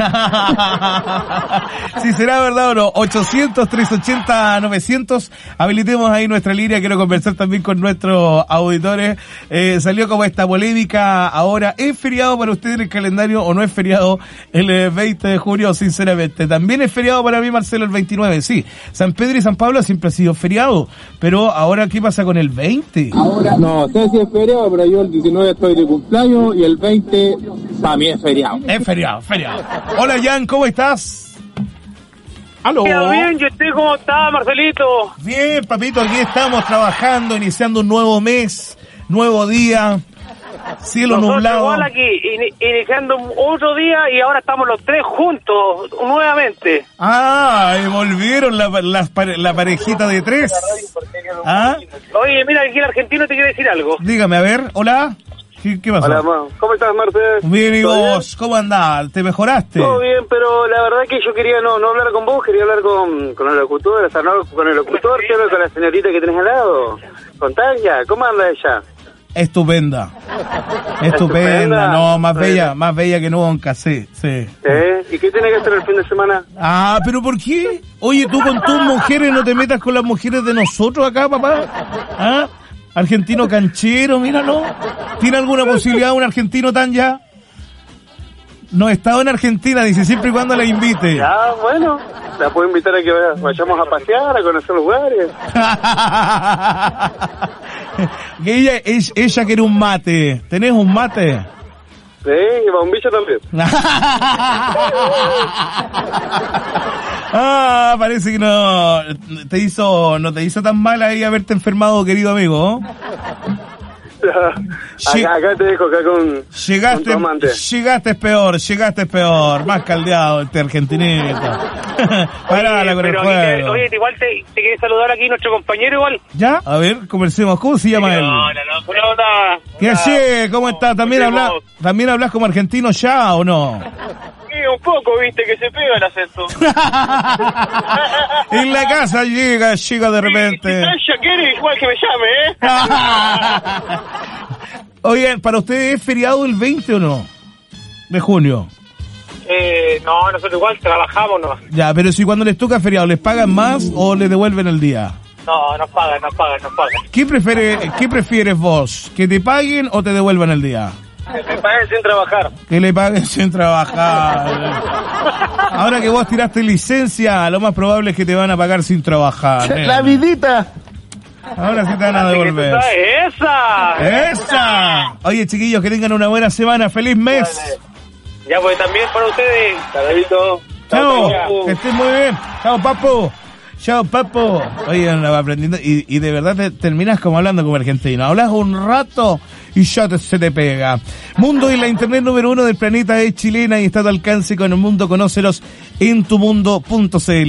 [SPEAKER 2] Si será verdad o no. 800-380-900. Habilitemos ahí nuestra línea. Quiero conversar también con nuestros auditores. Salió como esta polémica ahora. ¿Es feriado para usted en el calendario o no es feriado el 20 de junio? Sinceramente, también es feriado para mí, Marcelo, el 29, sí. San Pedro y San Pablo siempre ha sido feriado, pero ahora, ¿qué pasa con el 20?
[SPEAKER 7] Ahora, no sé si es feriado, pero yo el 19 estoy de cumpleaños y el 20 para mí es feriado.
[SPEAKER 2] Es feriado, feriado. Hola, Jan, ¿cómo estás? ¿Aló?
[SPEAKER 8] Bien, ¿y usted cómo está, Marcelito?
[SPEAKER 2] Bien, papito, aquí estamos trabajando, iniciando un nuevo mes, nuevo día. Cielo
[SPEAKER 8] nosotros
[SPEAKER 2] nublado.
[SPEAKER 8] Igual aquí, iniciando otro día y ahora estamos los tres juntos, nuevamente.
[SPEAKER 2] Ah, y volvieron la parejita de tres. ¿Ah?
[SPEAKER 8] Oye, mira, aquí el argentino te quiere decir algo.
[SPEAKER 2] Dígame, a ver, hola. ¿Qué pasó?
[SPEAKER 8] Hola, ¿cómo estás, Marcel?
[SPEAKER 2] Bien, ¿y vos? ¿Cómo andás? ¿Te mejoraste?
[SPEAKER 8] Todo bien, pero la verdad que yo quería no hablar con vos, quería hablar con el locutor, o sea, no con el locutor, quiero con la señorita que tenés al lado. Con Tania, ¿cómo anda ella?
[SPEAKER 2] Estupenda, no, más bella que nunca, sí.
[SPEAKER 8] ¿Y qué tiene que hacer el fin de semana?
[SPEAKER 2] Ah, ¿pero por qué? Oye, tú con tus mujeres no te metas con las mujeres de nosotros acá, papá. ¿Ah? Argentino canchero, míralo. ¿Tiene alguna posibilidad un argentino tan ya? No he estado en Argentina, dice, siempre y cuando la invite.
[SPEAKER 8] Ya, bueno, la puedo invitar a que vayamos a pasear, a conocer lugares.
[SPEAKER 2] Que ella quiere un mate. ¿Tenés un mate?
[SPEAKER 8] Sí, y bombillo también.
[SPEAKER 2] Ah, parece que no te hizo tan mal ahí haberte enfermado, querido amigo.
[SPEAKER 8] Acá te dejo, acá con tu amante.
[SPEAKER 2] Llegaste peor, más caldeado este argentinito. Parala con el juego.
[SPEAKER 8] Oye, igual te quiere saludar aquí nuestro compañero igual.
[SPEAKER 2] ¿Ya? A ver, conversemos. ¿Cómo se llama él? ¿Qué haces? ¿Cómo está? ¿También hablas como argentino ya o no?
[SPEAKER 8] Sí, un poco, viste, que se pega el acento.
[SPEAKER 2] En la casa llega de repente.
[SPEAKER 8] Si ella quiere, igual que me llame,
[SPEAKER 2] Oigan, ¿para ustedes es feriado el 20 o no? De junio.
[SPEAKER 8] No, nosotros igual trabajamos, ¿no?
[SPEAKER 2] Ya, pero si cuando les toca feriado, ¿les pagan más o les devuelven el día?
[SPEAKER 8] No, nos pagan.
[SPEAKER 2] ¿Qué prefieres vos? ¿Que te paguen o te devuelvan el día?
[SPEAKER 8] Que le paguen sin trabajar.
[SPEAKER 2] Que le paguen sin trabajar. Ahora que vos tiraste licencia, lo más probable es que te van a pagar sin trabajar.
[SPEAKER 7] ¡La vidita!
[SPEAKER 2] Ahora sí te van a devolver. ¡Esa! Oye, chiquillos, que tengan una buena semana. ¡Feliz mes!
[SPEAKER 8] Vale. Ya, pues también para ustedes. Saludito.
[SPEAKER 2] Chao, que estés muy bien. Chao, papo. Oye, aprendiendo. Y de verdad terminas como hablando como argentino. Hablas un rato y ya se te pega. Mundo y la internet número 1 del planeta es chilena y está a tu alcance con el mundo. Conócelos en tumundo.cl.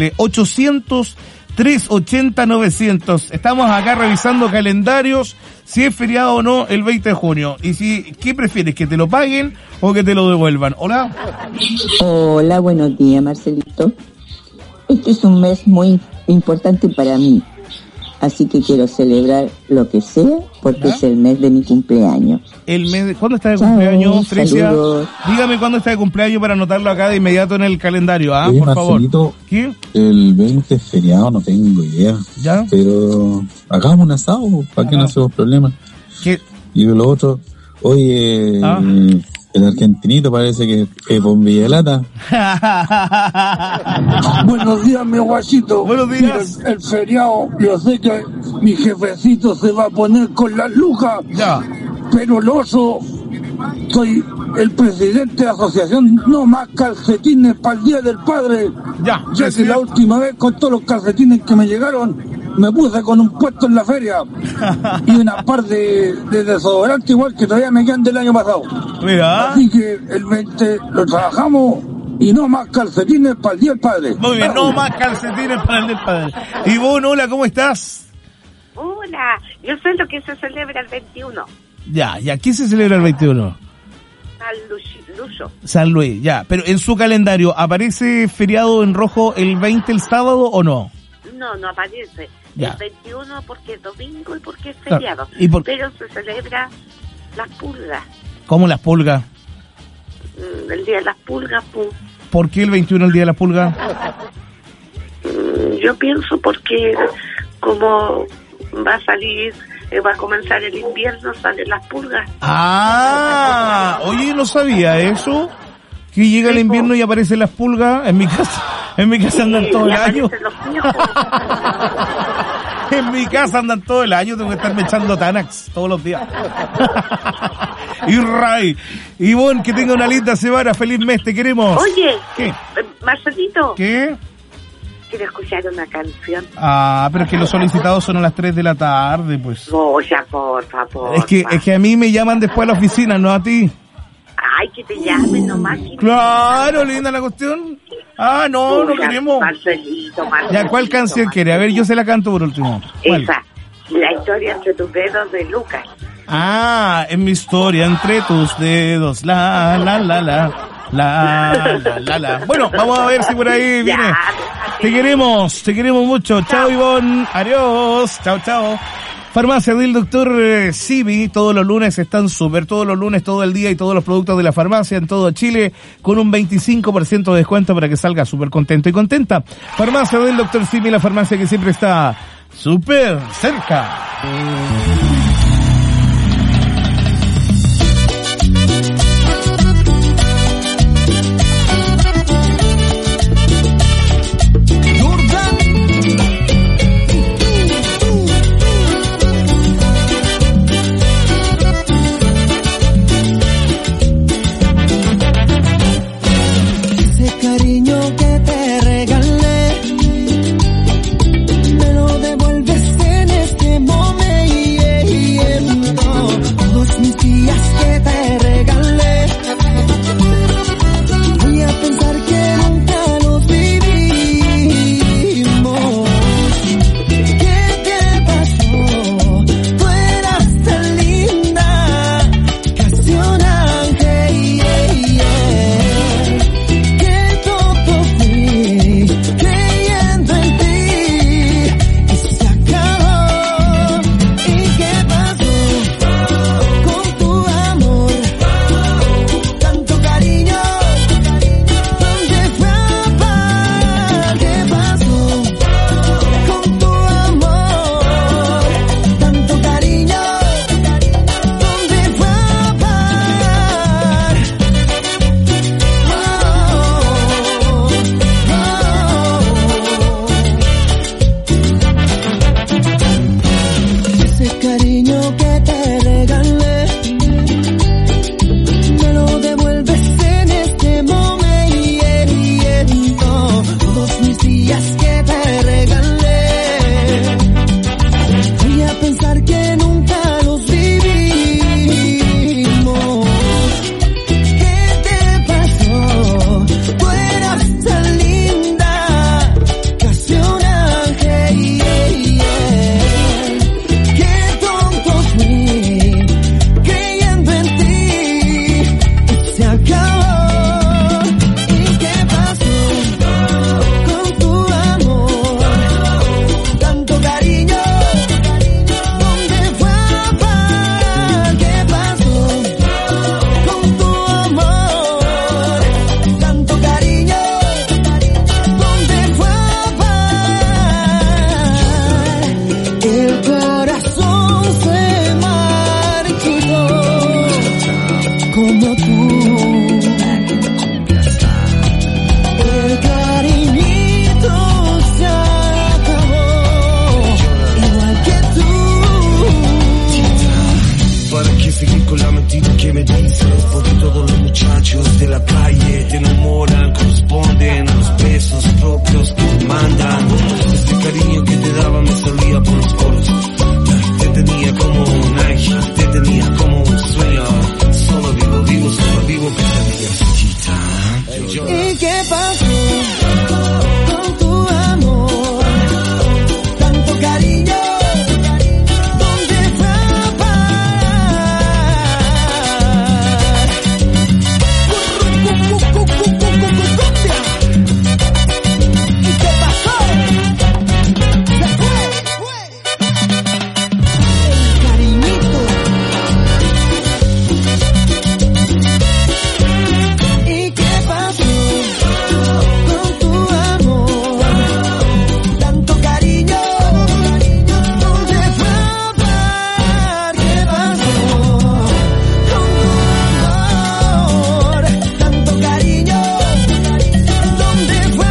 [SPEAKER 2] 800-380-900. Estamos acá revisando calendarios, si es feriado o no el 20 de junio. Y ¿qué prefieres? ¿Que te lo paguen o que te lo devuelvan? Hola.
[SPEAKER 23] Hola, buenos días, Marcelito. Este es un mes muy importante para mí, así que quiero celebrar lo que sea porque es el mes de mi cumpleaños.
[SPEAKER 2] ¿Cuándo está de cumpleaños, Frecia? Dígame cuándo está de cumpleaños para anotarlo acá de inmediato en el calendario, por favor.
[SPEAKER 24] ¿Qué? El 20 es feriado, no tengo idea. ¿Ya? Pero hagamos un asado, ¿para qué no hacemos problemas?
[SPEAKER 2] ¿Qué?
[SPEAKER 24] Y lo otro, oye, el argentinito parece que es bombilla de lata.
[SPEAKER 14] Buenos días, mi guachito.
[SPEAKER 2] Buenos días.
[SPEAKER 14] Mira, el feriado, yo sé que mi jefecito se va a poner con las lucas.
[SPEAKER 2] Ya.
[SPEAKER 14] Pero el oso soy el presidente de la asociación No Más Calcetines para el Día del Padre. Ya que la última vez con todos los calcetines que me llegaron, me puse con un puesto en la feria y una par de desodorante igual que todavía me quedan del año pasado.
[SPEAKER 2] Mira.
[SPEAKER 14] Así que el 20 lo trabajamos y no más calcetines para el Día del Padre.
[SPEAKER 2] Muy bien, no más calcetines para el Día del Padre. Ivonne, hola, ¿cómo estás?
[SPEAKER 9] Hola, yo sé lo que se celebra el 21.
[SPEAKER 2] Ya, ¿qué se celebra el 21? San Luis, ya. Pero en su calendario, ¿aparece feriado en rojo el 20 el sábado o no?
[SPEAKER 9] No aparece.
[SPEAKER 2] Ya.
[SPEAKER 9] El 21 porque es domingo y porque es feriado.
[SPEAKER 2] Claro.
[SPEAKER 9] Pero se celebra las pulgas.
[SPEAKER 2] ¿Cómo las pulgas?
[SPEAKER 9] El día de las pulgas, pues.
[SPEAKER 2] ¿Por qué el 21 el día de las pulgas?
[SPEAKER 9] Yo pienso porque como va a salir, va a comenzar el invierno, salen las pulgas.
[SPEAKER 2] Oye, no sabía eso. Que llega el invierno y aparecen las pulgas. En mi casa andan todo el año. En mi casa andan todo el año, tengo que estarme echando Tanax todos los días. Y Ray, Ivonne, que tenga una linda semana, feliz mes, te queremos.
[SPEAKER 9] Oye,
[SPEAKER 2] ¿qué?
[SPEAKER 9] Marcelito.
[SPEAKER 2] ¿Qué?
[SPEAKER 9] Quiero escuchar una canción.
[SPEAKER 2] Pero es que los solicitados son a las 3 de la tarde, pues.
[SPEAKER 9] No, ya, por favor.
[SPEAKER 2] Es que a mí me llaman después a la oficina, no a ti.
[SPEAKER 9] Ay, que te llamen nomás.
[SPEAKER 2] Claro, linda la cuestión. No queremos.
[SPEAKER 9] Marcelito.
[SPEAKER 2] Ya, ¿cuál canción quiere? A ver, yo se la canto por último. ¿Cuál?
[SPEAKER 9] Esa, La historia entre tus dedos de Lucas.
[SPEAKER 2] En mi historia entre tus dedos, la. Bueno, vamos a ver si por ahí viene. Te queremos mucho. Chao, Ivonne. Adiós. Chao. Farmacia del Dr. Simi, todos los lunes están súper, todos los lunes, todo el día y todos los productos de la farmacia en todo Chile con un 25% de descuento para que salga súper contento y contenta. Farmacia del Dr. Simi, la farmacia que siempre está súper cerca.
[SPEAKER 20] Me lo devuelves en este momento. cariño que te daba me salía por los poros. Te tenía como un ángel, te tenía como un sueño. Solo vivo pesadillas. ¿Y qué pasó con tu amor? Tanto cariño, ¿dónde fue a parar? ¿Y qué pasó? Se fue. El cariñito. ¿Y qué pasó con tu amor? Tanto cariño, ¿dónde fue a parar? ¿Qué pasó con tu amor? Tanto cariño, ¿dónde fue a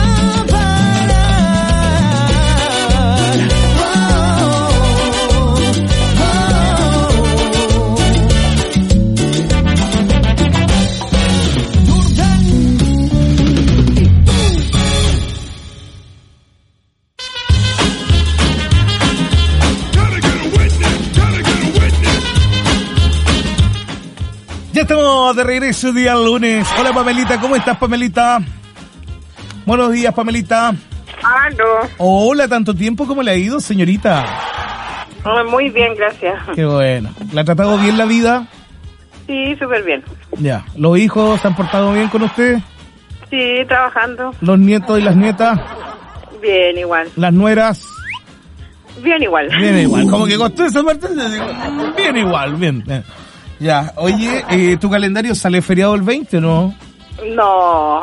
[SPEAKER 2] Ya estamos de regreso día lunes. Hola Pamelita, ¿cómo estás Pamelita? Buenos días Pamelita.
[SPEAKER 10] Aló.
[SPEAKER 2] Hola, tanto tiempo, ¿cómo le ha ido señorita?
[SPEAKER 10] Muy bien, gracias.
[SPEAKER 2] Qué bueno. ¿Le ha tratado bien la vida?
[SPEAKER 10] Sí, súper bien.
[SPEAKER 2] Ya. ¿Los hijos se han portado bien con usted?
[SPEAKER 10] Sí, trabajando.
[SPEAKER 2] ¿Los nietos y las nietas?
[SPEAKER 10] Bien, igual.
[SPEAKER 2] ¿Las nueras?
[SPEAKER 10] Bien, igual.
[SPEAKER 2] Bien igual. Como que costó esa parte, bien igual, bien. Ya. Oye, ¿tu calendario sale feriado el 20 o no?
[SPEAKER 10] No.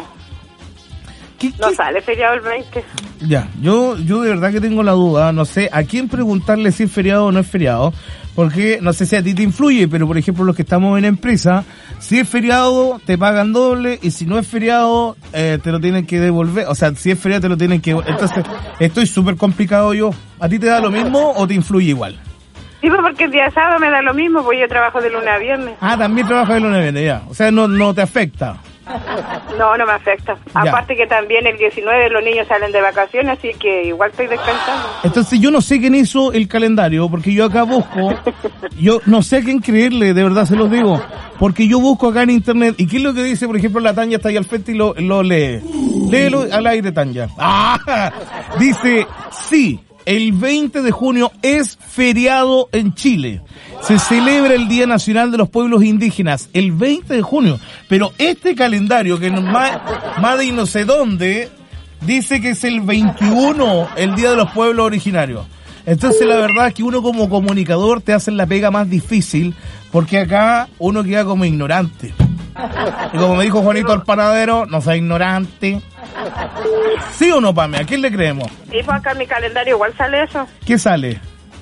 [SPEAKER 10] No sale feriado el 20.
[SPEAKER 2] Ya, yo de verdad que tengo la duda, no sé a quién preguntarle si es feriado o no es feriado, porque no sé si a ti te influye, pero por ejemplo los que estamos en empresa, si es feriado te pagan doble y si no es feriado te lo tienen que devolver, o sea, si es feriado te lo tienen que... Entonces, estoy súper complicado yo. ¿A ti te da lo mismo o te influye igual?
[SPEAKER 10] Sí, pues porque el día sábado me da lo mismo, pues yo trabajo de lunes a viernes.
[SPEAKER 2] Ah, también trabajas de lunes a viernes, ya. O sea, no te afecta.
[SPEAKER 10] No, no me afecta.
[SPEAKER 2] Ya.
[SPEAKER 10] Aparte que también el 19 los niños salen de vacaciones, así que igual estoy descansando.
[SPEAKER 2] Entonces yo no sé quién hizo el calendario, porque yo acá busco, yo no sé a quién creerle, de verdad se los digo, porque yo busco acá en internet, y qué es lo que dice, por ejemplo, la Tanya está ahí al frente y lo lee. Léelo al aire, Tanya. ¡Ah! Dice, sí, el 20 de junio es feriado en Chile. Se celebra el Día Nacional de los Pueblos Indígenas, el 20 de junio. Pero este calendario, que más de no sé dónde, dice que es el 21, el Día de los Pueblos Originarios. Entonces la verdad es que uno como comunicador te hace la pega más difícil, porque acá uno queda como ignorante. Y como me dijo Juanito el panadero, no sea ignorante. ¿Sí o no, Pame? ¿A quién le creemos?
[SPEAKER 10] Sí, pues acá en mi calendario igual sale eso.
[SPEAKER 2] ¿Qué sale?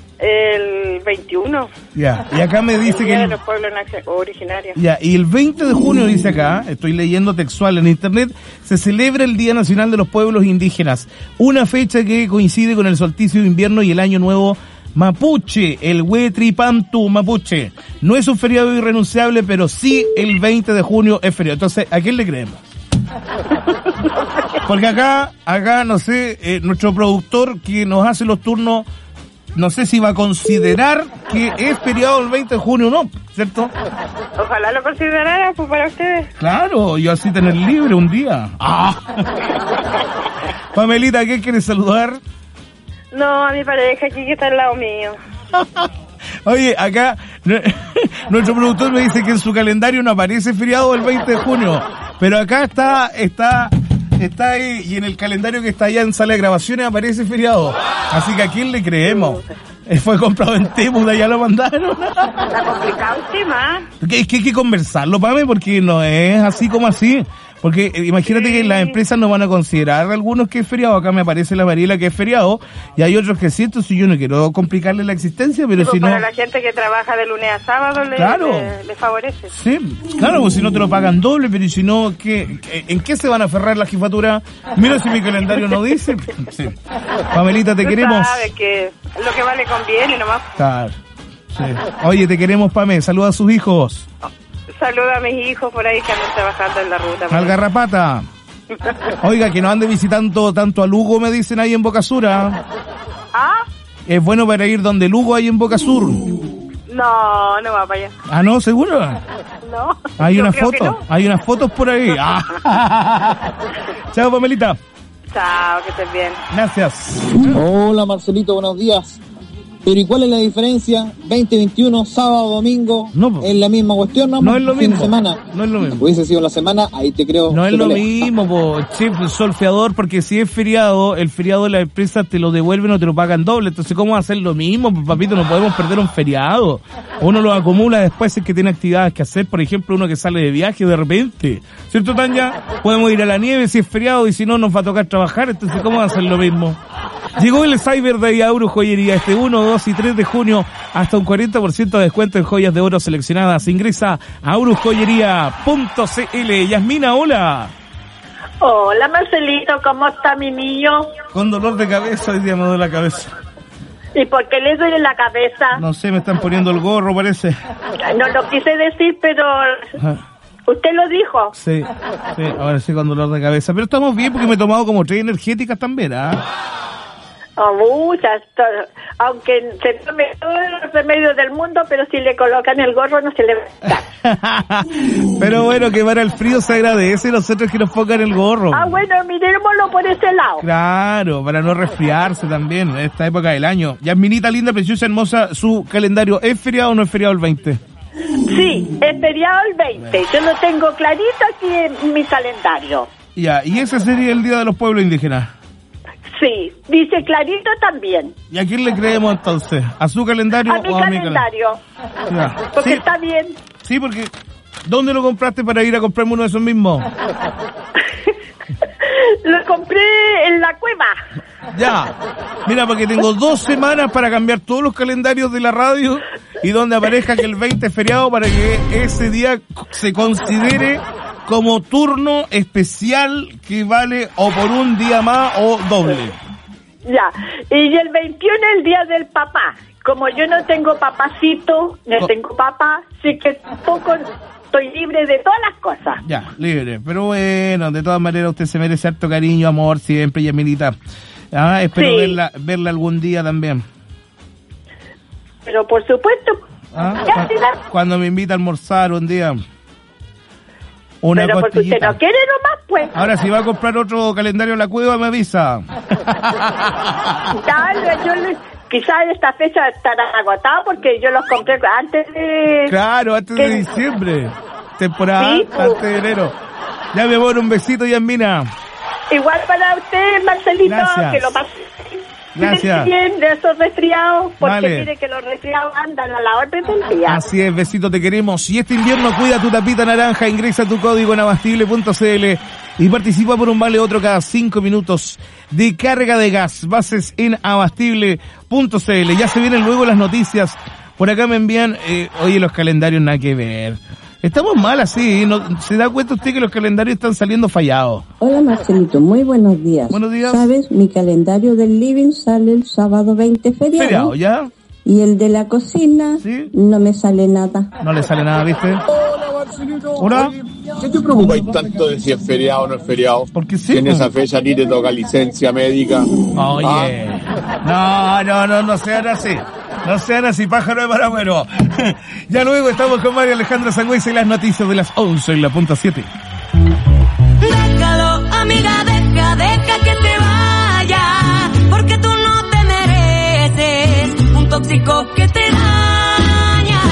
[SPEAKER 10] El 21.
[SPEAKER 2] Ya, y acá me dice
[SPEAKER 10] Día
[SPEAKER 2] que...
[SPEAKER 10] de los pueblos originarios.
[SPEAKER 2] Ya, y el 20 de junio dice acá, estoy leyendo textual en internet, se celebra el Día Nacional de los Pueblos Indígenas, una fecha que coincide con el solsticio de invierno y el año nuevo mapuche, el Huetripantu mapuche. No es un feriado irrenunciable, pero sí el 20 de junio es feriado. Entonces, ¿a quién le creemos? Porque acá, no sé, nuestro productor que nos hace los turnos, no sé si va a considerar que es feriado el 20 de junio o no, ¿cierto?
[SPEAKER 10] Ojalá lo considerara, pues, para ustedes.
[SPEAKER 2] Claro, yo así tener libre un día. ¡Ah! Pamelita, ¿qué quieres saludar?
[SPEAKER 10] No, a mi pareja aquí que está al lado mío.
[SPEAKER 2] Oye, acá nuestro productor me dice que en su calendario no aparece feriado el 20 de junio, pero acá está ahí, y en el calendario que está allá en sala de grabaciones aparece feriado. Así que ¿a quién le creemos? Fue comprado en Temu, de allá lo mandaron.
[SPEAKER 10] Está complicado el tema.
[SPEAKER 2] Es que hay que conversarlo, Pame, porque no es así como así. Porque imagínate que las empresas no van a considerar algunos que es feriado. Acá me aparece la Mariela que es feriado, y hay otros que sí. Entonces yo no quiero complicarle la existencia, pero
[SPEAKER 10] pues
[SPEAKER 2] si no...
[SPEAKER 10] Para la gente que trabaja de lunes a sábado le favorece.
[SPEAKER 2] Sí, claro, pues si no te lo pagan doble, pero si no, ¿en qué se van a aferrar la jefatura? Mira si mi calendario no dice. Sí. Pamelita, te queremos.
[SPEAKER 10] Sabes que lo que vale conviene nomás.
[SPEAKER 2] Claro. Sí. Oye, te queremos, Pame. Saluda a sus hijos.
[SPEAKER 10] Saluda a mis hijos por ahí que andan trabajando en la ruta.
[SPEAKER 2] Al Garrapata. Oiga, que no ande visitando tanto a Lugo, me dicen ahí en Bocasura. Es bueno para ir donde Lugo hay en Boca Sur.
[SPEAKER 10] No, no va para allá.
[SPEAKER 2] Ah, ¿no? ¿Seguro?
[SPEAKER 10] No.
[SPEAKER 2] Hay una foto, no. Hay unas fotos por ahí. Chao, Pamelita.
[SPEAKER 10] Chao, que estés bien.
[SPEAKER 2] Gracias.
[SPEAKER 15] Hola, Marcelito, buenos días. Pero ¿y cuál es la diferencia? 2021, sábado, domingo,
[SPEAKER 2] no,
[SPEAKER 15] ¿es la misma cuestión?
[SPEAKER 2] No es lo mismo.
[SPEAKER 15] Fin de semana.
[SPEAKER 2] No es lo mismo.
[SPEAKER 15] Hubiese sido la semana, ahí te creo.
[SPEAKER 2] No es lo mismo, chef, solfeador, porque si es feriado, el feriado de la empresa te lo devuelven o te lo pagan doble. Entonces, ¿cómo hacer lo mismo? Papito, no podemos perder un feriado. Uno lo acumula después es que tiene actividades que hacer. Por ejemplo, uno que sale de viaje de repente. ¿Cierto, Tanya? Podemos ir a la nieve si es feriado y si no nos va a tocar trabajar. Entonces, ¿cómo hacer lo mismo? Llegó el Cyber Day a Aurus Joyería este 1, 2 y 3 de junio, hasta un 40% de descuento en joyas de oro seleccionadas. Ingresa a aurusjoyería.cl. Yasmina, hola.
[SPEAKER 16] Hola, Marcelito, ¿cómo está mi niño?
[SPEAKER 2] Con dolor de cabeza, hoy día me duele la cabeza.
[SPEAKER 16] ¿Y por qué le duele la cabeza?
[SPEAKER 2] No sé, me están poniendo el gorro, parece.
[SPEAKER 16] No lo quise decir, pero... ¿Usted lo dijo?
[SPEAKER 2] Sí, ahora sí con dolor de cabeza. Pero estamos bien porque me he tomado como 3 energéticas también,
[SPEAKER 16] muchas, aunque se tome todos los remedios del mundo, pero si le colocan el gorro no se le va a quitar.
[SPEAKER 2] Pero bueno, que para el frío se agradece nosotros que nos pongan el gorro.
[SPEAKER 16] Bueno, miremoslo por ese lado.
[SPEAKER 2] Claro, para no resfriarse también en esta época del año. Yasminita, linda, preciosa, hermosa, ¿su calendario es feriado o no es feriado el 20?
[SPEAKER 16] Sí, es feriado el 20. Yo lo tengo clarito aquí en mi calendario.
[SPEAKER 2] Ya, ¿y ese sería el Día de los Pueblos Indígenas?
[SPEAKER 16] Sí, dice clarito también.
[SPEAKER 2] ¿Y a quién le creemos entonces? ¿A su calendario
[SPEAKER 16] o a mi calendario?
[SPEAKER 2] Ya.
[SPEAKER 16] Porque
[SPEAKER 2] sí,
[SPEAKER 16] está bien.
[SPEAKER 2] Sí, porque ¿dónde lo compraste para ir a comprarme uno de esos mismos?
[SPEAKER 16] Lo compré en la cueva.
[SPEAKER 2] Ya, mira, porque tengo 2 semanas para cambiar todos los calendarios de la radio y donde aparezca que el 20 es feriado para que ese día se considere como turno especial que vale o por un día más o doble.
[SPEAKER 16] Ya, y el 21 es el día del papá. Como yo no tengo papacito, no tengo papá, así que tampoco estoy libre de todas las cosas.
[SPEAKER 2] Ya, libre, pero bueno, de todas maneras usted se merece harto cariño, amor, siempre, Yasminita. Espero
[SPEAKER 16] sí.
[SPEAKER 2] verla algún día también.
[SPEAKER 16] Pero por supuesto.
[SPEAKER 2] Cuando me invita a almorzar un día.
[SPEAKER 16] Pero porque usted no quiere nomás, pues.
[SPEAKER 2] Ahora, si va a comprar otro calendario en la cueva, me avisa.
[SPEAKER 16] Dale, quizás esta fecha estará agotada porque yo los compré antes de...
[SPEAKER 2] Claro, antes de diciembre. Temporada sí, antes de enero. Ya me voy, un besito, Yasmina.
[SPEAKER 16] Igual para usted, Marcelito,
[SPEAKER 2] gracias.
[SPEAKER 16] Que lo pase.
[SPEAKER 2] Gracias.
[SPEAKER 16] Bien de esos resfriados, porque
[SPEAKER 2] vale.
[SPEAKER 16] Mire que los resfriados andan a la orden del día.
[SPEAKER 2] Así es, besito, te queremos. Y este invierno cuida tu tapita naranja, ingresa tu código en abastible.cl y participa por un vale otro cada 5 minutos de carga de gas. Bases en abastible.cl. Ya se vienen luego las noticias. Por acá me envían, oye, los calendarios nada que ver. Estamos mal así, ¿no? ¿Se da cuenta usted que los calendarios están saliendo fallados?
[SPEAKER 23] Hola Marcelito, muy buenos días.
[SPEAKER 2] Buenos días.
[SPEAKER 23] ¿Sabes? Mi calendario del living sale el sábado 20 feriado.
[SPEAKER 2] ¿Feriado, ya?
[SPEAKER 23] Y el de la cocina, ¿sí? No me sale nada.
[SPEAKER 2] No le sale nada, ¿viste?
[SPEAKER 14] Hola Marcelito.
[SPEAKER 2] Hola.
[SPEAKER 14] ¿Qué te preocupáis tanto de si es feriado o no es feriado?
[SPEAKER 2] Porque sí.
[SPEAKER 14] Si en esa fecha a ti te toca licencia médica.
[SPEAKER 2] Oye. No sean así. No sean así, pájaro de Paragüero. Ya luego estamos con María Alejandra Sangüesa y las noticias de las 11 en la punta 7.
[SPEAKER 20] Déjalo, amiga, deja que te vaya, porque tú no te mereces un tóxico que te daña.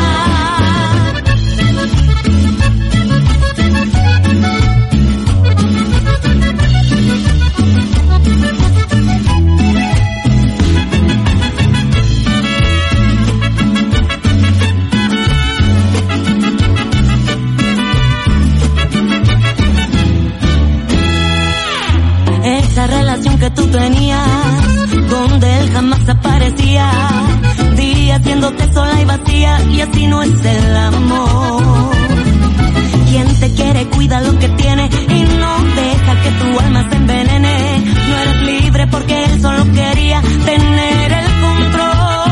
[SPEAKER 20] Esa relación que tú tenías, donde él jamás aparecía, día haciéndote sola y vacía, y así no es el amor. Quien te quiere cuida lo que tiene y no deja que tu alma se envenene. No eres libre porque él solo quería tener el control.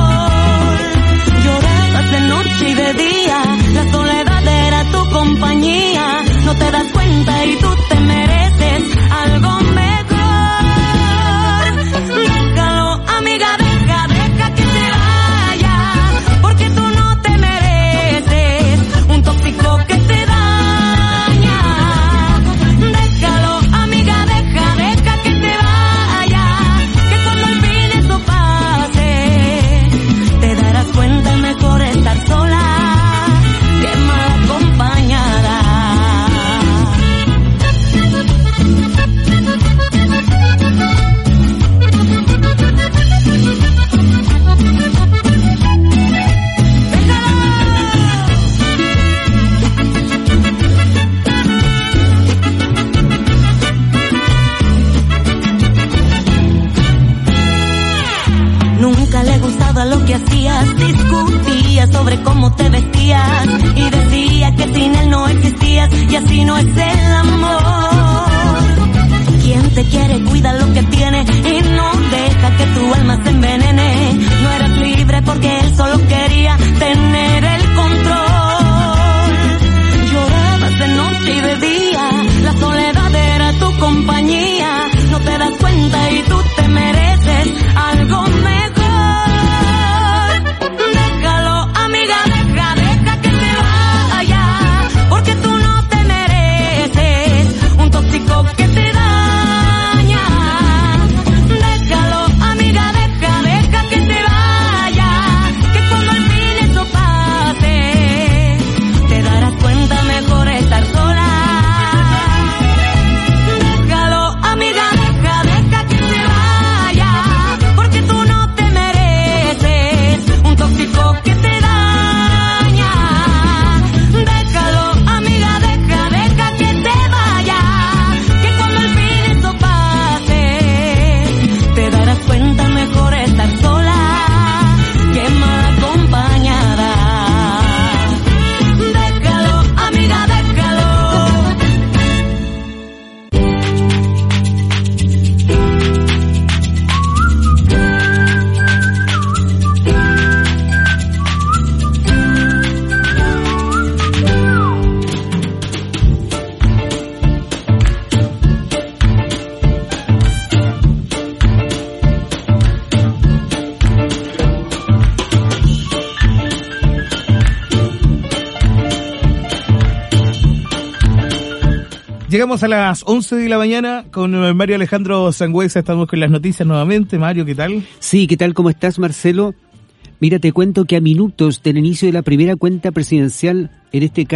[SPEAKER 20] Llorabas de noche y de día, la soledad era tu compañía. No te das cuenta y tú te mereces algo mejor. Déjalo, amiga, deja que
[SPEAKER 11] Nunca le gustaba lo que hacías, discutía sobre cómo te vestías y decía que sin él no existías y así no es el amor. Quien te quiere cuida lo que tiene y no deja que tu alma se envenene. No eras libre porque él solo quería tener el control. Llorabas de noche y de día, la soledad era tu compañía. No te das cuenta y tú te mereces algo mejor. Déjalo, amiga, deja que te vaya, porque tú no te mereces un tóxico que te daña. Déjalo, amiga, deja que te vaya, que cuando al fin eso pase, te darás cuenta mejor estar sola. Déjalo, amiga, deja que te vaya, porque tú no te mereces un tóxico que te daña. Déjalo, amiga, deja que te vaya, que cuando al fin eso pase, te darás cuenta mejor estar sola que mal acompañada. Déjalo, amiga, déjalo.
[SPEAKER 2] Llegamos a las 11 de la mañana con Mario Alejandro Sangüesa. Estamos con las noticias nuevamente. Mario, ¿qué tal?
[SPEAKER 12] Sí, ¿qué tal? ¿Cómo estás, Marcelo? Mira, te cuento que a minutos del inicio de la primera cuenta presidencial, en este caso